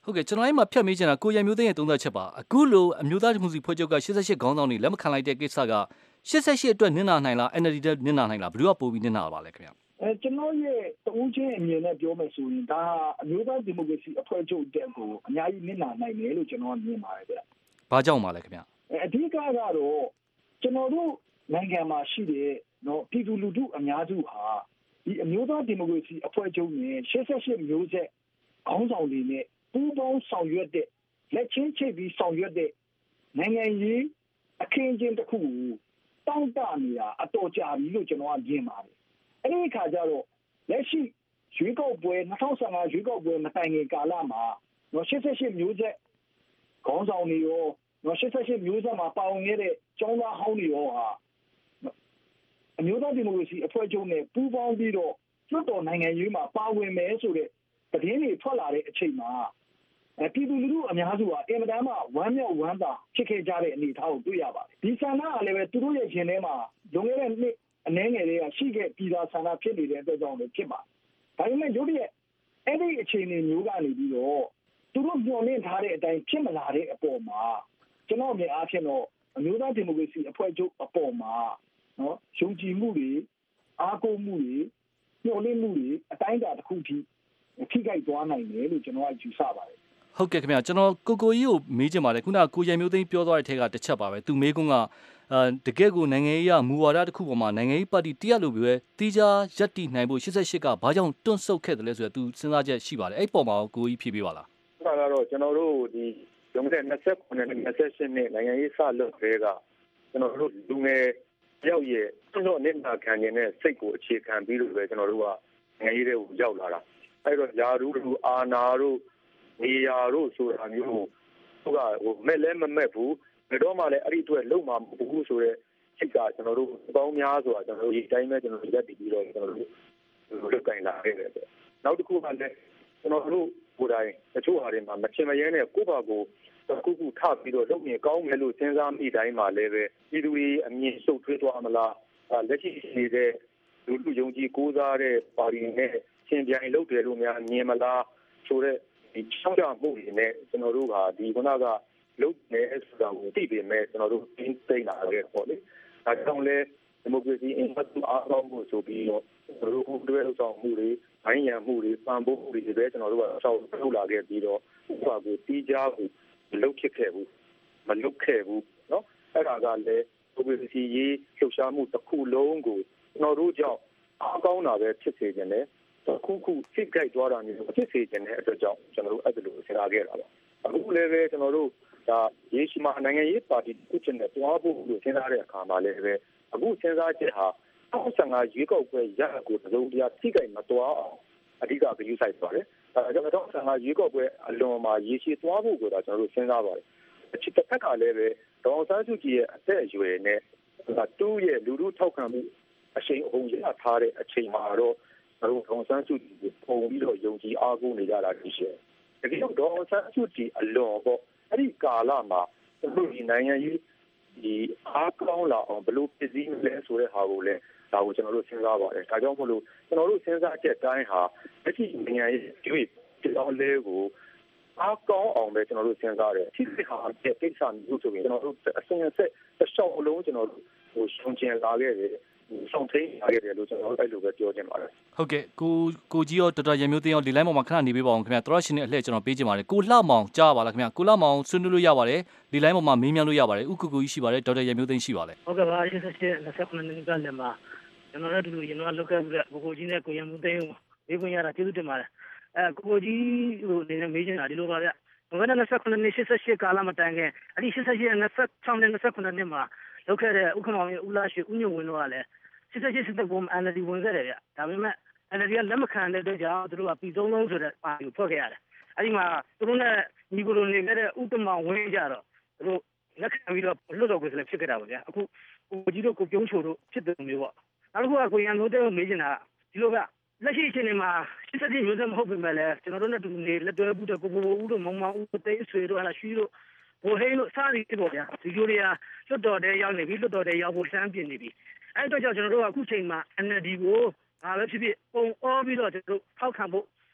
ဟုတ်ကဲ့ကျွန်တော်အဲ့မှာဖြတ်မေးချင်တာကိုရံမျိုးသိန်းရဲ့သုံးသပ်ချက်ပါအခုလိုအမျိုးသားဒီမိုကရေစီဖွဲ့ချုပ်ကeighty-eightခေါင်းဆောင်တွေလက်မခံလိုက်တဲ့ကိစ္စကeighty-eightအတွက်နင့်နာနိုင်လား N L D တက်နင့်နာနိုင်လားဘယ်သူကပိုပြီးနင့်နာပါလဲခင်ဗျအဲကျွန်တော်ရဲ့တူးချင်းအမြင်နဲ့ပြောမယ်ဆိုရင်ဒါအမျိုးသားဒီမိုကရေစီအဖွဲ့ချုပ်တက်ကိုအများကြီးနင့်နာနိုင်တယ်လို့ကျွန်တော်မြင်ပါတယ်ဗျ။ဘာကြောင့်ပါလဲခင်ဗျ။အဓိကကတော့ကျွန်တော်တို့နိုင်ငံမှာရှိတဲ့နော်ပြည်သူလူထုအများစုဟာဒီအမျိုးသားဒီမိုကရေစီအဖွဲ့ချုပ်နဲ့eighty-eightမျိုးဆက်ခေါင်းဆောင်တွေနဲ့ပူးပေါင်းဆောင်ရွက်တဲ့လက်ချင်းချိတ်ပြီးဆောင်ရွက်တဲ့နိုင်ငံရေးအခင်းအကျင်းတစ်ခုကိုတောင်းတနေတာအတော်ကြာပြီလို့ကျွန်တော်ကမြင်ပါတယ်။အဲဒီအခါကျတော့လက်ရှိရွေးကောက်ပွဲtwenty fifteenရွေးကောက်ပွဲမတိုင်ခင်ကာလမှာနော်eighty-eightမျိုးဆက်ခေါင်းဆောင်တွေရောနော်eighty-eightမျိုးဆက်မှာပါဝင်ခဲ့တဲ့ကျောင်းသားဟောင်းတွေရောဟာအမျိုးသားဒီမိုကရေစီအဖွဲ့ချုပ်နဲ့ပူးပေါင်းပြီးတော့လွှတ်တော်နိုင်ငံရေးမှာပါဝင်မယ်ဆိုတဲ့သတင်းတွေထွက်လာတဲ့အချိန်မှာပြည်သူလူထုအများစုဟာအင်မတန်မှဝမ်းမြောက်ဝမ်းသာဖြစ်ခဲ့ကြတဲ့အနေအထားကိုတွေ့ရပါတယ်။ဒီဆန္ဒကလည်းပဲသူတို့ရဲ့ရှင်ထဲမှာလွန်ခဲ့တဲ့နှစ်အနည်းငယ်တွေကရှိခဲ့ပြည်သာဆန္ဒဖြစ်နေတဲ့အတွက်ကြောင့်လည်းဖြစ်ပါတယ်။ဒါပေမဲ့ရုပ်ရည်အဲ့ဒီအခြေအနေမျိုးကနေပြီးတော့သူတို့ညှော်လင့်ထားတဲ့အတိုင်းဖြစ်မလာတဲ့အပေါ်မှာကျွန်တော်မြင်အားဖြင့်တော့အမျိုးသားဒီမိုကရေစီအဖွဲ့ချုပ်အပေါ်မှာနော်ယုံကြည်မှုတွေအားကိုးမှုတွေညှော်လင့်မှုတွေအတိုင်းအတာတစ်ခုထိထိခိုက်သွားနိုင်တယ်လို့ကျွန်တော်ကယူဆပါတယ်ဟုတ်ကဲ့ခင်ဗျာကျွန်တော်ကိုကိုကြီးကိုမေးချင်ပါတယ်ခုနကကိုရံမျိုးသိန်းပြောသွားတဲ့ထဲကတစ်ချက်ပါပဲသူမေးခွန်းကအဲတကယ့်ကိုနိုင်ငံရေးအမူဝါဒတစ်ခုပေါ်မှာနိုင်ငံရေးပါတီတရက်လိုပဲတီးခြားရပ်တည်နိုင်ဖို့eighty-eightကဘာကြောင့်တွန့်ဆုတ်ခဲ့တယ်လဲဆိုတော့သူစဉ်းစားချက်ရှိပါတယ်အဲ့ပေါ်မှာကိုကြီးဖြေပေးပါလားဒါကတော့ကျွန်တော်တို့ဒီရုံးတဲ့twenty-nineနဲ့twenty-eightနဲ့နိုင်ငံရေးစလုပ်တဲ့ကကျွန်တော်တို့လူငယ်ရောက်ရဲ့ကျွန်တော်နဲ့နာခံနေတဲ့စိတ်ကိုအခြေခံပြီးလို့ပဲကျွန်တော်တို့ကနိုင်ငံရေးတွေကိုရောက်လာတာအဲ့တော့ယာရုတို့အာနာတို့နေရာတို့ဆိုတာမျိုးဟုတ်ကဟိုမဲ့လဲမမဲ့ဘူးဘယ်တော့မှလည်းအဲ့ဒီအတွက်လုံမှာမဟုတ်ဘူးဆိုတော့စိတ်ကကျွန်တော်တို့ပေါင်းများဆိုတာကျွန်တော်တို့ဒီတိုင်းပဲကျွန်တော်တို့ရက်တည်ပြီးတော့ကျွန်တော်တို့လုတ်ကင်လာခဲ့တယ်နောက်တစ်ခုကလည်းကျွန်တော်တို့ကိုယ်တိုင်တချို့ဟာတွေမှာမချင်မရဲနဲ့ကိုယ့်ဘာကိုခုခုထပြီးတော့လုပ်ရင်ကောင်းမယ်လို့စဉ်းစားမိတိုင်းမှာလည်းပဲပြည်သူတွေအမြင်ရှုပ်ထွေးသွားမလားလက်ရှိနေတဲ့လူလူယုံကြည်ကိုးစားတဲ့ပါတီနဲ့ရှင်ပြိုင်လုပ်တယ်လို့များမြင်မလားဆိုတော့ဒီချောင်းကြမှုတွေနဲ့ကျွန်တော်တို့ကဒီခုနကလုပ်နေဆိုတာကိုသိပေမဲ့ကျွန်တော်တို့သိသိလာခဲ့ပေါ့လေဒါကြောင့်လဲဒီမိုကရေစီအင်အားစုအားကောင်းမှုဆိုပြီးတော့ကျွန်တော်တို့တွဲလုပ်ဆောင်မှုတွေဘိုင်းရံမှုတွေပံ့ပိုးမှုတွေပဲကျွန်တော်တို့ကဆောက်လုပ်လာခဲ့ပြီးတော့ဟိုကိုတီးကြဖို့မလုပ်ဖြစ်ခဲ့ဘူးမလုပ်ခဲ့ဘူးเนาะအဲ့ဒါကလည်းဒီမိုကရေစီရေးလှုပ်ရှားမှုတစ်ခုလုံးကိုကျွန်တော်တို့ကြောင့်အားကောင်းတာပဲဖြစ်စေခြင်းနဲ့ခုခုစိတ်ကြိုက်သွားတာမျိုးဖြစ်စေခြင်းတဲ့အတွက်ကြောင့်ကျွန်တော်တို့အဲ့ဒါလိုစဉ်းစားခဲ့တာပါအခုလည်းပဲကျွန်တော်တို့ဒါရေးရှိမှနိုင်ငံရေးပါတီတစ်ခုချင်းနဲ့တွားဖို့လို့စဉ်းစားတဲ့အခါမှာလည်းပဲအခုစဉ်းစားချက်ဟာtwenty fifteenရွေးကောက်ပွဲရကိုတစုံတရာထိခိုက်မသွားအောင်အဓိကဂရုစိုက်ပါတယ်ဒါကြောင့်twenty fifteenရွေးကောက်ပွဲအလွန်မှာရေရှည်သွားဖို့ကိုဒါကျွန်တော်တို့စဉ်းစားပါတယ်အချစ်တစ်ဖက်ကလည်းပဲဒေါအောင်ဆန်းစုကြည်ရဲ့အသက်အရွယ်နဲ့သူ့ရဲ့လူထုထောက်ခံမှုအရှိန်အဟုန်ရထားတဲ့အချိန်မှာတော့တို့ဒေါအောင်ဆန်းစုကြည်ကိုပုံပြီးတော့ယုံကြည်အားကိုးနေကြတာရှိတယ်တကယ်တော့ဒေါအောင်ဆန်းစုကြည်အလွန်ပေါ့အဲ့ဒီကာလမှာသူဒီနိုင်ငံရေးဒီအားကောင်းလာအောင်ဘယ်လိုပြည်စည်းမလဲဆိုတဲ့ဟာကိုလည်းဒါကိုကျွန်တော်တို့စဉ်းစားပါတယ်ဒါကြောင့်မို့လို့ကျွန်တော်တို့စဉ်းစားချက်တိုင်းဟာလက်ရှိနိုင်ငံရေးတွေဒီအောင်လဲကိုအားကောင်းအောင်ပဲကျွန်တော်တို့စဉ်းစားတယ်ထိစစ်ဟာတဲ့ကိစ္စမျိုးဆိုရင်ကျွန်တော်တို့အစဉ်အဆက်တစ်လျှောက်အလုံးကျွန်တော်တို့ဟိုရှုံကျင်လာခဲ့တယ်ဆောင်ထိန်လာခဲ့တယ်လို့ကျွန်တော်တို့အဲ့လိုပဲပြောချင်ပါတယ်ဟုတ်ကဲ့ကိုကိုကြီးရောဒေါက်တာရံမျိုးသိန်းရောဒီလိုင်းပေါ်မှာခဏနေပေးပါအောင်ခင်ဗျာတော်ရရှင်နဲ့အလှည့်ကျွန်တော်ပေးချင်ပါတယ်ကိုလှမောင်ကြားပါလားခင်ဗျာကိုလှမောင်ဆွေးနွေးလို့ရပါတယ်ဒီလိုင်းပေါ်မှာမေးမြန်းလို့ရပါတယ်ဥက္ကူကူကြီးရှိပါတယ်ဒေါက်တာရံမျိုးသိန်းရှိပါတယ်ဟုတ်ကဲ့ပါeighty-eight twenty-nineနှစ်ကလည်းမှာကျွန်တော်တို့ဒီတော့လောက်ကကိုကိုကြီးနဲ့ကိုရံမျိုးသိန်းကိုမေးခွင့်ရတာကျေးဇူးတင်ပါတယ်အဲကိုကိုကြီးဟိုနေနဲ့မေးချင်တာဒီလိုပါဗျဘယ်နဲ့twenty-nineနှစ်eighty-eightကာလမှာတိုင်ခဲ့အဲ့ဒီeighty-eight twenty-sixနဲ့twenty-nineနှစ်မှာလောက်ခဲ့တဲ့ဥက္ကမောင်ရဲ့ဦးလာရှိဦးညွန့်ဝင်းတို့ကလည်းeighty-eightစစ်တပ်က N L D ဝင်ခဲ့တယ်ဗျဒါပေမဲ့ N L D ကလက်မခံတဲ့အတွက်ကြောင့်သူတို့ကပြည်ဆုံးလုံးဆိုတဲ့ပါတီကိုဖွဲ့ခဲ့ရတယ်အဲ့ဒီမှာသူတို့နဲ့ညီကိုလိုနေခဲ့တဲ့ဥက္ကမောင်ဝင်းကြတော့သူတို့လက်ခံပြီးတော့လွတ်တော်ကိုယ်စားလှယ်ဖြစ်ခဲ့တာပါဗျအခုကိုကြီးတို့ကိုပြုံးချိုတို့ဖြစ်တယ်မျိုးပေါ့နောက်တစ်ခုကကိုရန်မျိုးတဲ့ကိုမေးချင်တာဒီလိုကလက်ရှိအချိန်မှာeighty-eightမျိုးသက်မဟုတ်ပေမဲ့လည်းကျွန်တော်တို့နဲ့တူနေလက်တွဲဘူးတဲ့ကိုကိုဦးတို့မောင်မောင်ဦးတေးဆွေတို့ဟာလာရှိတို့ဘိုဟင်းတို့စားပြီးပေါ့ဗျာဒီလိုတွေကလွတ်တော်တဲ့ရောက်နေပြီလွတ်တော်တဲ့ရောက်ဖို့စမ်းပြင်နေပြီအဲ့တော့ကြောင့်ကျွန်တော်တို့ကအခုချိန်မှာ N L D ကိုငါပဲဖြစ်ဖြစ်ပုံအောပြီးတော့ကျွန်တော်တို့ထောက်ခံဖို့တ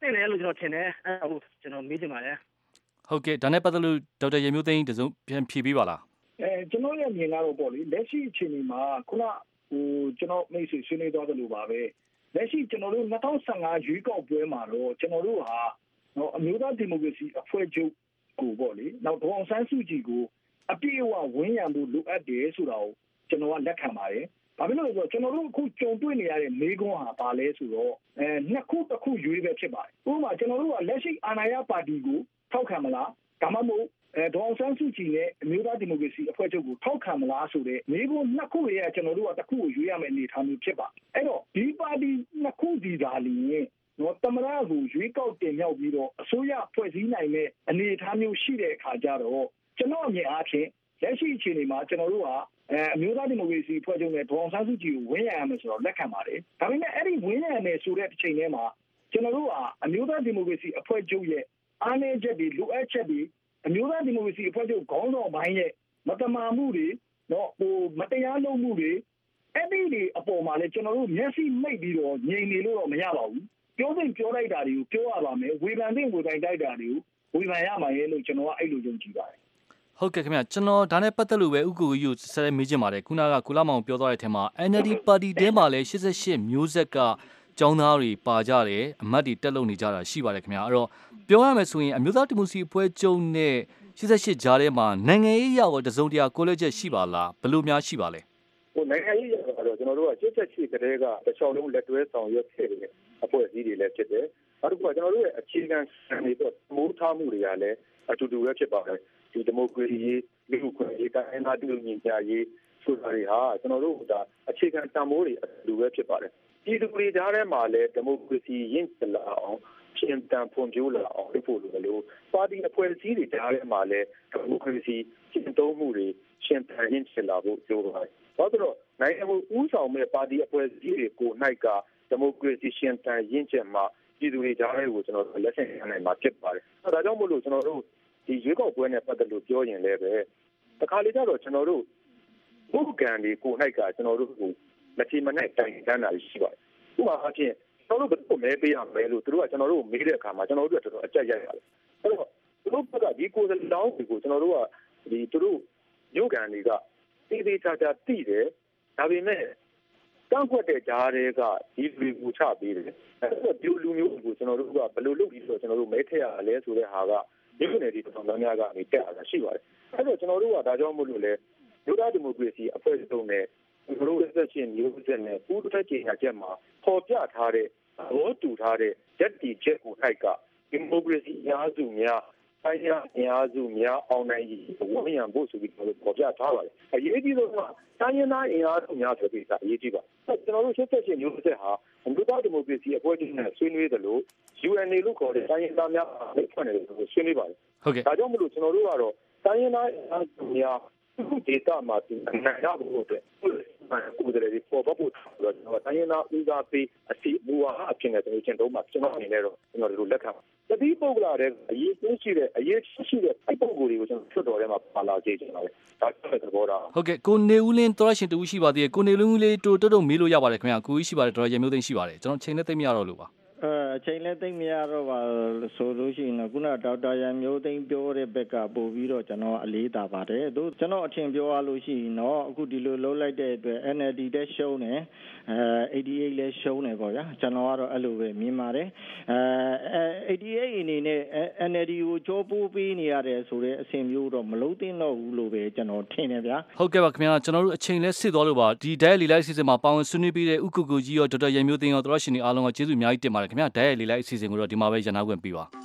နေတယ်လို့ကျွန်တော်ထင်တယ်အဲ့ဒါကိုကျွန်တော်မေးချင်ပါတယ်ဟုတ်ကဲ့ဒါနဲ့ပတ်သက်လို့ဒေါက်တာရေမျိုးသိန်းတစုံပြန်ဖြေပေးပါလားအဲကျွန်တော်ရဲ့မြင်ကတော့ပေါ့လေလက်ရှိအခြေအနေမှာခုနဟိုကျွန်တော်မိတ်ဆွေဆွေးနွေးသွားတယ်လို့ပါပဲလက်ရှိကျွန်တော်တို့၂၀၁၅ရွေးကောက်ပွဲမှာတော့ကျွန်တော်တို့ဟာနော်အမျိုးသားဒီမိုကရေစီအဖွဲ့ချုပ်ကိုပေါ့လေနောက်ဒေါအောင်ဆန်းစုကြည်ကိုအပြည့်အဝဝန်းရံဖို့လိုအပ်တယ်ဆိုတာကိုကျွန်တော်ကလက်ခံပါတယ်။ဘာဖြစ်လို့လဲဆိုတော့ကျွန်တော်တို့အခုကြုံတွေ့နေရတဲ့မေးခွန်းဟာဘာလဲဆိုတော့အဲနှစ်ခုတစ်ခုရွေးပဲဖြစ်ပါတယ်။ဥပမာကျွန်တော်တို့ကလက်ရှိအာဏာရပါတီကိုထောက်ခံမလားဒါမှမဟုတ်အဲဒေါအောင်ဆန်းစုကြည်နဲ့အမျိုးသားဒီမိုကရေစီအဖွဲ့ချုပ်ကိုထောက်ခံမလားဆိုတဲ့မေးခွန်းနှစ်ခုရဲ့ကျွန်တော်တို့ကတစ်ခုကိုရွေးရမယ့်အနေအထားမျိုးဖြစ်ပါတယ်။အဲ့တော့ဒီပါတီနှစ်ခုဒီသာလျှင်နော်တမရကိုရွေးကောက်တင်မြောက်ပြီးတော့အစိုးရဖွဲ့စည်းနိုင်တဲ့အနေအထားမျိုးရှိတဲ့အခါကျတော့ကျွန်တော်အမြင်အားဖြင့်လက်ရှိအခြေအနေမှာကျွန်တော်တို့ကအဲအမျိုးသားဒီမိုကရေစီဖွဲ့ချုပ်နဲ့ဒေါအောင်ဆန်းစုကြည်ကိုဝန်းရံရမယ်ဆိုတော့လက်ခံပါတယ်။ဒါပေမဲ့အဲ့ဒီဝန်းရံမယ်ဆိုတဲ့တစ်ချိန်တည်းမှာကျွန်တော်တို့ကအမျိုးသားဒီမိုကရေစီအဖွဲ့ချုပ်ရဲ့အားနည်းချက်တွေလိုအပ်ချက်တွေအမျိုးသားဒီမိုကရေစီအဖွဲ့ချုပ်ခေါင်းဆောင်ပိုင်းရဲ့မတမာမှုတွေနော်ဟိုမတရားလုပ်မှုတွေအဲ့ဒီတွေအပေါ်မှာလည်းကျွန်တော်တို့မျက်စိမိတ်ပြီးတော့ငြိမ်နေလို့တော့မရပါဘူး။ပြောသိပြောလိုက်တာတွေကိုပြောရပါမယ်ဝေဖန်သိဝေဖန်တိုက်တာတွေကိုဝေဖန်ရမှာရဲ့လို့ကျွန်တော်ကအဲ့လိုယုံကြည်ပါတယ်ဟုတ်ကဲ့ခင်ဗျကျွန်တော်ဒါနဲ့ပတ်သက်လို့ပဲဥက္ကူကြီးကိုဆက်လက်မေးချင်ပါတယ်ခုနကကုလမောင်ပြောသွားတဲ့အထက်မှာ N L D ပါတီတဲမှာလည်း၈၈မျိုးဆက်ကကျောင်းသားတွေပါကြတယ်အမတ်တွေတက်လုံနေကြတာရှိပါတယ်ခင်ဗျအဲ့တော့ပြောရမယ်ဆိုရင်အမျိုးသားဒီမိုကရေစီအဖွဲ့ချုပ်နဲ့၈၈ကြားထဲမှာနိုင်ငံရေးအရာကိုတစုံတရာကိုလည်းချက်ရှိပါလားဘယ်လိုများရှိပါလဲဟိုနိုင်ငံရေးအရာကတော့ကျွန်တော်တို့က၈၈ကတည်းကတစ်ချောင်းလုံးလက်တွဲဆောင်ရွက်ခဲ့တဲ့အဖွဲ့အစည်းတွေလည်းဖြစ်တယ်နောက်တစ်ခုကကျွန်တော်တို့ရဲ့အခြေခံစံတွေတော့မိုးထားမှုတွေကလည်းအတူတူပဲဖြစ်ပါတယ်ဒီဒီမိုကရေစီရေးလူ့ခွင့်ရေးတိုင်းသားတူညီမျှရေးဆိုတာတွေဟာကျွန်တော်တို့ဒါအခြေခံတန်ဖိုးတွေအတူတူပဲဖြစ်ပါတယ်ဒီလူတွေကြားထဲမှာလည်းဒီမိုကရေစီရင့်ကျလာအောင်ရှင်းတန်ဖွံ့ဖြိုးလာအောင်လုပ်ဖို့လိုလို့ပါတီအဖွဲ့အစည်းတွေကြားထဲမှာလည်းဒီမိုကရေစီရှင်းသုံးမှုတွေရှင်းတန်ရင့်ကျလာဖို့လိုပါတယ်ဘာလို့လဲနိုင်ငံမှုဦးဆောင်မဲ့ပါတီအဖွဲ့အစည်းတွေကို၌ကဒီမိုကရေစီရှင်းတန်ရင့်ကျက်မှာပြည်သူတွေကြားထဲကိုကျွန်တော်တို့လက်ဆင့်ခံနိုင်မှာဖြစ်ပါတယ်အဲဒါကြောင့်မို့လို့ကျွန်တော်တို့ဒီရွေးကောက်ပွဲနဲ့ပတ်သက်လို့ပြောရင်လည်းပဲတခါလေကျတော့ကျွန်တော်တို့ဘုတ်ကန်တွေကို၌ကကျွန်တော်တို့ကိုမချီမနိုင်တိုင်တန်းတာရှိပါတယ်ဥပမာအားဖြင့်ကျွန်တော်တို့ဘယ်လိုမဲပေးရမလဲလို့သူတို့ကကျွန်တော်တို့ကိုမေးတဲ့အခါမှာကျွန်တော်တို့ကတော်တော်အကြက်ရိုက်ရတယ်အဲ့တော့သူတို့ကဒီကိုယ်စားလောင်းတွေကိုကျွန်တော်တို့ကဒီသူတို့ရုပ်ကန်တွေကတေးသေးချာချာတိတယ်ဒါပေမဲ့တန်းခွက်တဲ့ကြားတွေကဒီလူကိုချပေးတယ်အဲ့တော့ဒီလူမျိုးကိုကျွန်တော်တို့ကဘယ်လိုလုပ်ပြီးတော့ကျွန်တော်တို့မဲထည့်ရလဲဆိုတဲ့ဟာကဒီလိုနေဒီတော်တော်များများကနေတက်လာရှိပါတယ်အဲ့တော့ကျွန်တော်တို့ကဒါကြောင့်မို့လို့လေလူသားဒီမိုကရေစီအဖွဲ့အစည်းနဲ့ကျွန်တော်တို့ဆက်ရှင်မျိုးဆက်နဲ့ပူးတွဲကြေညာချက်မှာပေါ်ပြထားတဲ့ဘောတူထားတဲ့ရက်တီချက်ကိုထိုက်ကဒီမိုကရေစီအများစုများတိုင်းရင်းအများစုများအောင်နိုင်ရေးဝန်းရံဖို့ဆိုပြီးကျွန်တော်တို့ပေါ်ပြထားပါတယ်အရေးကြီးဆုံးကတိုင်းရင်းသားအင်အားစုများဆိုပြီးအရေးကြီးပါကျွန်တော်တို့ဆက်ရှင်မျိုးဆက်ဟာလူသားဒီမိုကရေစီအဖွဲ့အစည်းနဲ့ဆွေးနွေးသလို U N A လို့ခေါ်တဲ့တိုင်းရင်းသားများလက်ခံတယ်လို့ဆွေးနွေးပါတယ်ဟုတ်ကဲ့ဒါကြောင့်မလို့ကျွန်တော်တို့ကတော့တိုင်းရင်းသားအင်အားစုများအခုဒေတာမှာဒီနိုင်ရဖို့အတွက်ကိုယ်တည်းဒီပေါ်ပေါ်ဆိုတော့ကျွန်တော်တိုင်းရင်းသားဦးစားပေးအစီအမူအဖြစ်နဲ့ကျွန်တော်ကျင့်သုံးမှာကျွန်တော်အနေနဲ့တော့ကျွန်တော်တို့လက်ခံပါတတိပုဂ္ဂလာတဲ့အရေးကြီးရှိတဲ့အရေးရှိတဲ့အဲ့ပုဂ္ဂိုလ်တွေကိုကျွန်တော်ထွက်တော်ထဲမှာပါလာကြည့်ချင်ပါတယ်ဒါဆိုတဲ့သဘောထားဟုတ်ကဲ့ကိုနေဦးလင်းသောရရှင်တူရှိပါသေးတယ်ကိုနေဦးလေးတိုးတုံမေးလို့ရပါတယ်ခင်ဗျာကိုကြီးရှိပါတယ်ဒေါက်တာရေမျိုးသိန်းရှိပါတယ်ကျွန်တော်ချိန်နဲ့သိမရတော့လို့ပါအဲအချိန်လည်းသိမရတော့ပါဆိုလို့ရှိရင်ခုနဒေါက်တာရန်မျိုးသိန်းပြောတဲ့ဘက်ကပို့ပြီးတော့ကျွန်တော်အလေးတာပါတယ်သူကျွန်တော်အထင်ပြောရလို့ရှိရင်တော့အခုဒီလိုလှုပ်လိုက်တဲ့အတွက် N L D တက်ရှုံးတယ်အဲ88လည်းရှုံးတယ်ပေါ့ဗျာကျွန်တော်ကတော့အဲ့လိုပဲမြင်ပါတယ်အဲ88အနေနဲ့ N L D ကိုကြောပိုးပေးနေရတယ်ဆိုတဲ့အဆင်မျိုးတော့မလုံးသင့်တော့ဘူးလို့ပဲကျွန်တော်ထင်တယ်ဗျာဟုတ်ကဲ့ပါခင်ဗျာကျွန်တော်တို့အချိန်လဲစစ်သွားလို့ပါဒီ diet လီလိုက်စီစဉ်မှာပါဝင်ဆွေးနွေးပြီးတဲ့ဥက္ကုကူကြီးရောဒေါက်တာရန်မျိုးသိန်းရောသောရရှင်တွေအားလုံးကကျေးဇူးအများကြီးတင်ပါတယ်ခင်ဗျာ diet လီလိုက်အစီအစဉ်ကိုတော့ဒီမှာပဲရန်နာခွင့်ပေးပါ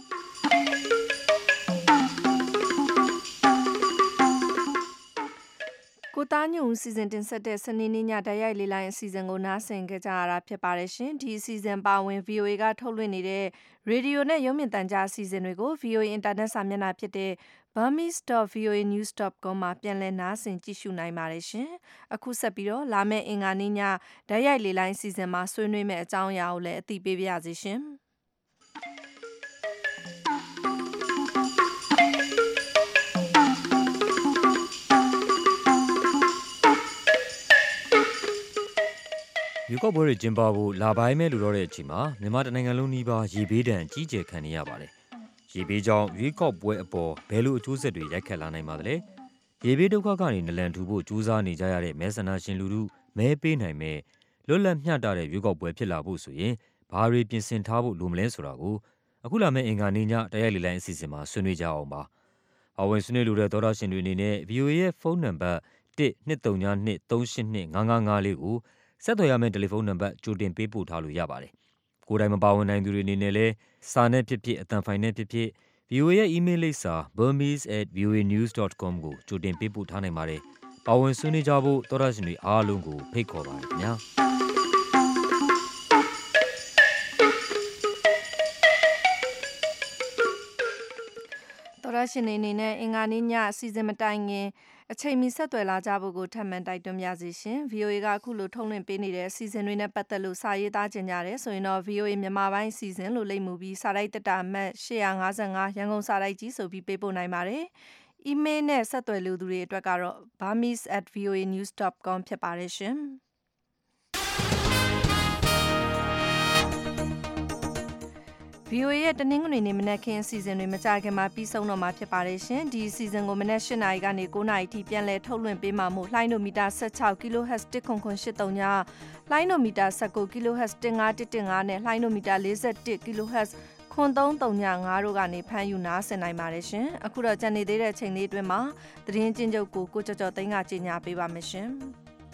ကိုသားညုံစီစဉ်တင်ဆက်တဲ့စနေနေ့ညတိုက်ရိုက်လေးလိုင်းအစီအစဉ်ကိုနားဆင်ကြကြရတာဖြစ်ပါတယ်ရှင်ဒီအစီအစဉ်ပါဝင် V O A ကထုတ်လွှင့်နေတဲ့ရေဒီယိုနဲ့ရုပ်မြင်သံကြားအစီအစဉ်တွေကို V O A အင်တာနက်စာမျက်နှာဖြစ်တဲ့ burmese dot v o a news dot com မှာပြန်လည်နားဆင်ကြည့်ရှုနိုင်ပါတယ်ရှင်အခုဆက်ပြီးတော့လာမယ့်အင်္ဂါနေ့ညတိုက်ရိုက်လေးလိုင်းအစီအစဉ်မှာဆွေးနွေးမယ့်အကြောင်းအရာကိုလည်းအသိပေးပါရစေရှင်ရွေးကောက်ပွဲတွေကျင်းပဖို့လာပိုင်းမဲ့လိုတော့တဲ့အချိန်မှာမြန်မာတိုင်းနိုင်ငံလုံးနီးပါးရေဘေးဒဏ်ကြီးကျယ်ခံနေရပါတယ်။ရေဘေးကြောင့်ရွေးကောက်ပွဲအပေါ်ဘယ်လိုအကျိုးဆက်တွေရိုက်ခတ်လာနိုင်ပါသလဲ။ရေဘေးဒုက္ခကနေနလန်ထူဖို့ကြိုးစားနေကြရတဲ့မဲဆန္ဒရှင်လူထုမဲပေးနိုင်မဲ့လွတ်လပ်မျှတတဲ့ရွေးကောက်ပွဲဖြစ်လာဖို့ဆိုရင်ဘာတွေပြင်ဆင်ထားဖို့လိုမလဲဆိုတာကိုအခုလာမယ့်အင်္ဂါနေ့ညတရားလေလိုင်းအစီအစဉ်မှာဆွေးနွေးကြအောင်ပါ။အဝင်ဆွေးနွေးလိုတဲ့သောတာရှင်တွေအနေနဲ့ ဗီအိုအေ ရဲ့ဖုန်းနံပါတ်one two three two three eight two five fiveလေးကိုဆက်သွယ်ရမယ့်တယ်လီဖုန်းနံပါတ်ကြိုတင်ပေးပို့ထားလို့ရပါတယ်။ကိုယ်တိုင်မပါဝင်နိုင်သူတွေအနေနဲ့လည်းစာနဲ့ဖြစ်ဖြစ်အသံဖိုင်နဲ့ဖြစ်ဖြစ် ဗီအိုအေ ရဲ့ email လိပ်စာ burmese at v o a news dot com ကိုကြိုတင်ပေးပို့ထားနိုင်ပါတယ်။ပါဝင်ဆွေးနွေးကြဖို့သောတာရှင်တွေအားလုံးကိုဖိတ်ခေါ်ပါတယ်ခင်ဗျာ။သောတာရှင်တွေအနေနဲ့အင်္ဂါနေ့ညအစီအစဉ်မတိုင်ခင်အချိန်မီဆက်သွယ်လာကြဖို့ကိုထပ်မံတိုက်တွန်းပါစီရှင် ဗီအိုအေ ကအခုလိုထုတ်လွှင့်ပေးနေတဲ့အစီအစဉ်တွေနဲ့ပတ်သက်လို့စာရေးသားခြင်းကြတယ်ဆိုရင်တော့ ဗီအိုအေ မြန်မာပိုင်းအစီအစဉ်လို့လိပ်မူပြီးစာရိုက်တက်တာအမှတ်eight five fiveရန်ကုန်စာရိုက်ကြီးဆိုပြီးပေးပို့နိုင်ပါတယ်။ email နဲ့ဆက်သွယ်လိုသူတွေအတွက်ကတော့ burmese at v o a news dot com ဖြစ်ပါတယ်ရှင်။ဗီအိုအေ ရဲ့တနင်္ဂနွေနေ့မနက်ခင်းအစီအစဉ်တွေမကြခင်မှာပြီးဆုံးတော့မှာဖြစ်ပါတယ်ရှင်။ဒီအစီအစဉ်ကိုမနက်eightနာရီကနေnineနာရီထိပြန်လည်ထုတ်လွှင့်ပေးမှာမို့လှိုင်းဒိုမီတာsixteen ကီလိုဟက်ဇ်one zero zero eight threeညလှိုင်းဒိုမီတာnineteenကီလိုဟက်ဇ်fifteen one one fiveနဲ့လှိုင်းဒိုမီတာforty-oneကီလိုဟက်ဇ်three three three fiveတို့ကနေဖမ်းယူနားဆင်နိုင်ပါတယ်ရှင်။အခုတော့ကြံနေသေးတဲ့ချိန်လေးအတွင်းမှာသတင်းချင်းချုပ်ကိုကိုကျော်ကျော်သိန်းကကြီးညာပေးပါမယ်ရှင်။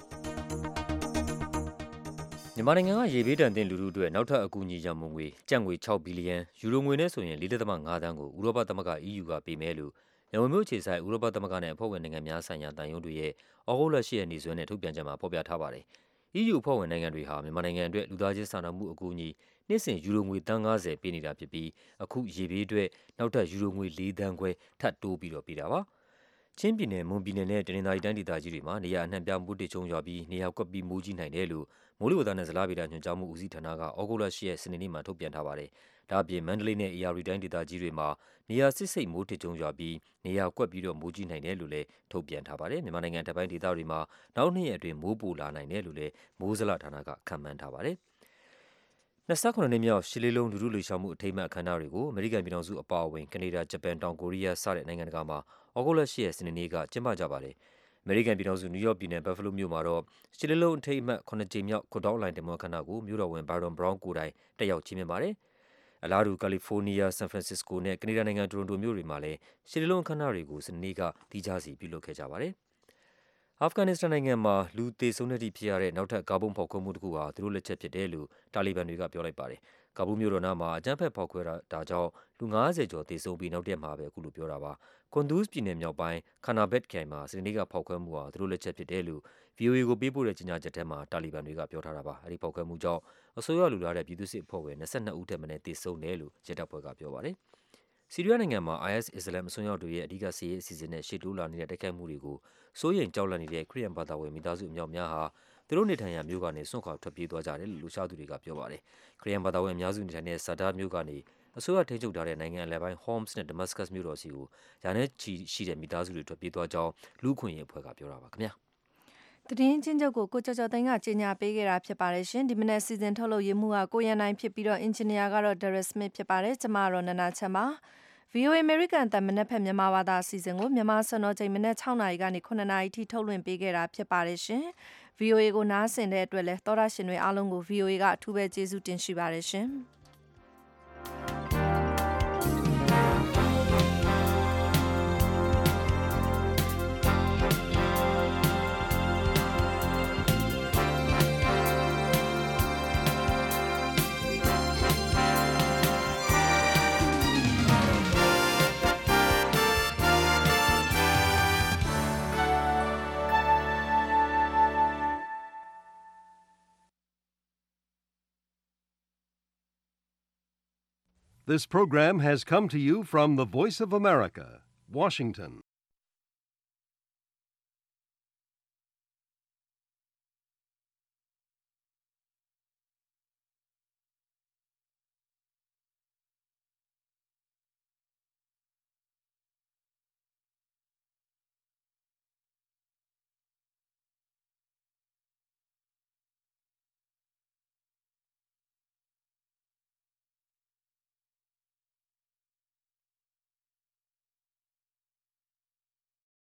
မြန်မာနိုင်ငံကရေဘေးဒဏ်သင့်လူထုအတွက်နောက်ထပ်အကူအညီရန်ပုံငွေကျပ်ငွေsixဘီလီယံယူရိုငွေနဲ့ဆိုရင်four point fiveသန်းကိုဥရောပသမဂ္ဂ E U ကပေးမယ်လို့ရန်ကုန်မြို့အခြေစိုက်ဥရောပသမဂ္ဂနဲ့အဖွဲ့ဝင်နိုင်ငံများဆိုင်ရာတန်ယုံတွေရဲ့ဩဂုတ်လeightရက်နေ့စွဲနဲ့ထုတ်ပြန်ချက်မှာဖော်ပြထားပါတယ်။ E U အဖွဲ့ဝင်နိုင်ငံတွေဟာမြန်မာနိုင်ငံအတွက်လူသားချင်းစာနာမှုအကူအညီနှစ်စဉ်ယူရိုငွေသန်းfiftyပေးနေတာဖြစ်ပြီးအခုရေဘေးအတွက်နောက်ထပ်ယူရိုငွေfourသန်းခွဲထပ်တိုးပြီးတော့ပေးတာပါ။ချင်းပြည်နယ်၊မွန်ပြည်နယ်နဲ့တနင်္သာရီတိုင်းဒေသကြီးတွေမှာနေရာအနှံ့ပြားမိုးတိတ်ချုံရွာပြီးနေရာကွက်ပြီးမိုးကြီးနိုင်တယ်လို့မိုးလေဝသနဲ့ဇလဗေဒညွှန်ကြားမှုဦးစီးဌာနကဩဂုတ်လeightရက်စနေနေ့မှာထုတ်ပြန်ထားပါတယ်။ဒါ့အပြင်မန္တလေးနဲ့ဧရာဝတီတိုင်းဒေသကြီးတွေမှာနေရာစစ်စိတ်မိုးတိတ်ချုံရွာပြီးနေရာကွက်ပြီးတော့မိုးကြီးနိုင်တယ်လို့လည်းထုတ်ပြန်ထားပါတယ်။မြန်မာနိုင်ငံတပိုင်းဒေသတွေမှာနောက်နှစ်ရက်အတွင်းမိုးပိုလာနိုင်တယ်လို့လည်းမိုးဇလဌာနကခန့်မှန်းထားပါတယ်။twenty-sevenနှစ်မြောက်ရှစ်လေးလုံးလူထုလှုပ်ရှားမှုအထိမ်းအမှတ်အခမ်းအနားတွေကိုအမေရိကန်ပြည်ထောင်စုအပါအဝင်ကနေဒါ၊ဂျပန်၊တောင်ကိုရီးယားစတဲ့နိုင်ငံတကာမှာဩဂုတ်လeightရက်စနေနေ့ကကျင်းပကြပါတယ်။အမေရိကန်ပြည်ထောင်စုနယူးယောက်ပြည်နယ်ဘတ်ဖလိုးမြို့မှာတော့ရှစ်လေးလုံးအထိမ်းအမှတ်sevenကြိမ်မြောက်ခွတ်တောင်းအလိုင်းတင်ပွဲအခမ်းအနားကိုမြို့တော်ဝန်ဘာရွန်ဘရောင်းကိုယ်တိုင်တက်ရောက်ချီးမြှင့်ပါတယ်။အလားတူကာလီဖိုးနီးယား၊ဆန်ဖရန်စစ္စကိုနဲ့ကနေဒါနိုင်ငံတိုရွန်တိုမြို့တွေမှာလည်းရှစ်လေးလုံးအခမ်းအနားတွေကိုစနေနေ့ကသီးခြားစီပြုလုပ်ခဲ့ကြပါတယ်။အာဖဂန်နစ္စတန်နိုင်ငံမှာလူသေဆုံးတဲ့အထိဖြစ်ရတဲ့နောက်ထပ်ကာဗုံးဖောက်ခွဲမှုတစ်ခုဟာသူတို့လက်ချက်ဖြစ်တယ်လို့တာလီဘန်တွေကပြောလိုက်ပါတယ်။ကာဘူးမြို့တော်နားမှာအကြမ်းဖက်ဖောက်ခွဲတာကြောင့်လူfiftyကျော်သေဆုံးပြီးနောက်တရက်မှာပဲအခုလိုပြောတာပါ။ကွန်ဒူးစ်ပြည်နယ်မြောက်ပိုင်းခါနာဘက်ခရိုင်မှာစနေနေ့ကဖောက်ခွဲမှုဟာသူတို့လက်ချက်ဖြစ်တယ်လို့ ဗီအိုအေ ကိုပေးပို့တဲ့ကြေညာချက်ထဲမှာတာလီဘန်တွေကပြောထားတာပါ။အဲဒီဖောက်ခွဲမှုကြောင့်အစိုးရလူလာတဲ့ပြည်သူ့စစ်အဖွဲ့ဝင်twenty-twoဦးထက်မနည်းသေဆုံးတယ်လို့ရဲတပ်ဖွဲ့ကပြောပါတယ်။ဆီးရီးယားနိုင်ငံမှာ I S အစ္စလာမ်အစွန်းရောက်တွေရဲ့အဓိကစစ်ရေးအစီအစဉ်နဲ့ရှေ့တိုးလာနေတဲ့တိုက်ခိုက်မှုတွေကိုစိုးရိမ်ကြောက်လန့်နေတဲ့ခရစ်ယာန်ဘာသာဝင်မိသားစုအမြောက်အများဟာသူတို့နေထိုင်ရာမြို့ကနေစွန့်ခွာထွက်ပြေးသွားကြတယ်လို့လူရှားသူတွေကပြောပါတယ်။ခရစ်ယာန်ဘာသာဝင်အများစုနေထိုင်တဲ့ဆာဒါမြို့ကနေအစိုးရထိန်းချုပ်ထားတဲ့နိုင်ငံအလယ်ပိုင်း Homs နဲ့ Damascus မြို့တော်စီကိုရာနဲ့ချီရှိတဲ့မိသားစုတွေထွက်ပြေးသွားကြောင်းလူ့အခွင့်အရေးအဖွဲ့ကပြောတာပါခင်ဗျာ။သတင်းချင်းချုပ်ကိုကိုကျော်ကျော်သိန်းကကြေညာပေးခဲ့တာဖြစ်ပါတယ်ရှင်။ဒီမနေ့စီစဉ်ထုတ်လုပ်ရေးမှုကကိုရန်နိုင်ဖြစ်ပြီးတော့အင်ဂျင်နီယာကတော့ Derek Smith ဖြစ်ပါတယ်။ကျွန်မကတော့နန္ဒချမ်းပါ။ ဗီအိုအေ American အသံမနက်ဖြန်မြန်မာဘာသာအစီအစဉ်ကိုမြန်မာစံတော်ချိန်မနက်sixနာရီကနေnineနာရီထိထုတ်လွှင့်ပေးခဲ့တာဖြစ်ပါတယ်ရှင်။ ဗီအိုအေကိုနားဆင်တဲ့အတွက်လည်းသောတာရှင်တွေအားလုံးကို ဗီအိုအေကအထူးပဲကျေးဇူးတင်ရှိပါတယ်ရှင်။ This program has come to you from the Voice of America, Washington.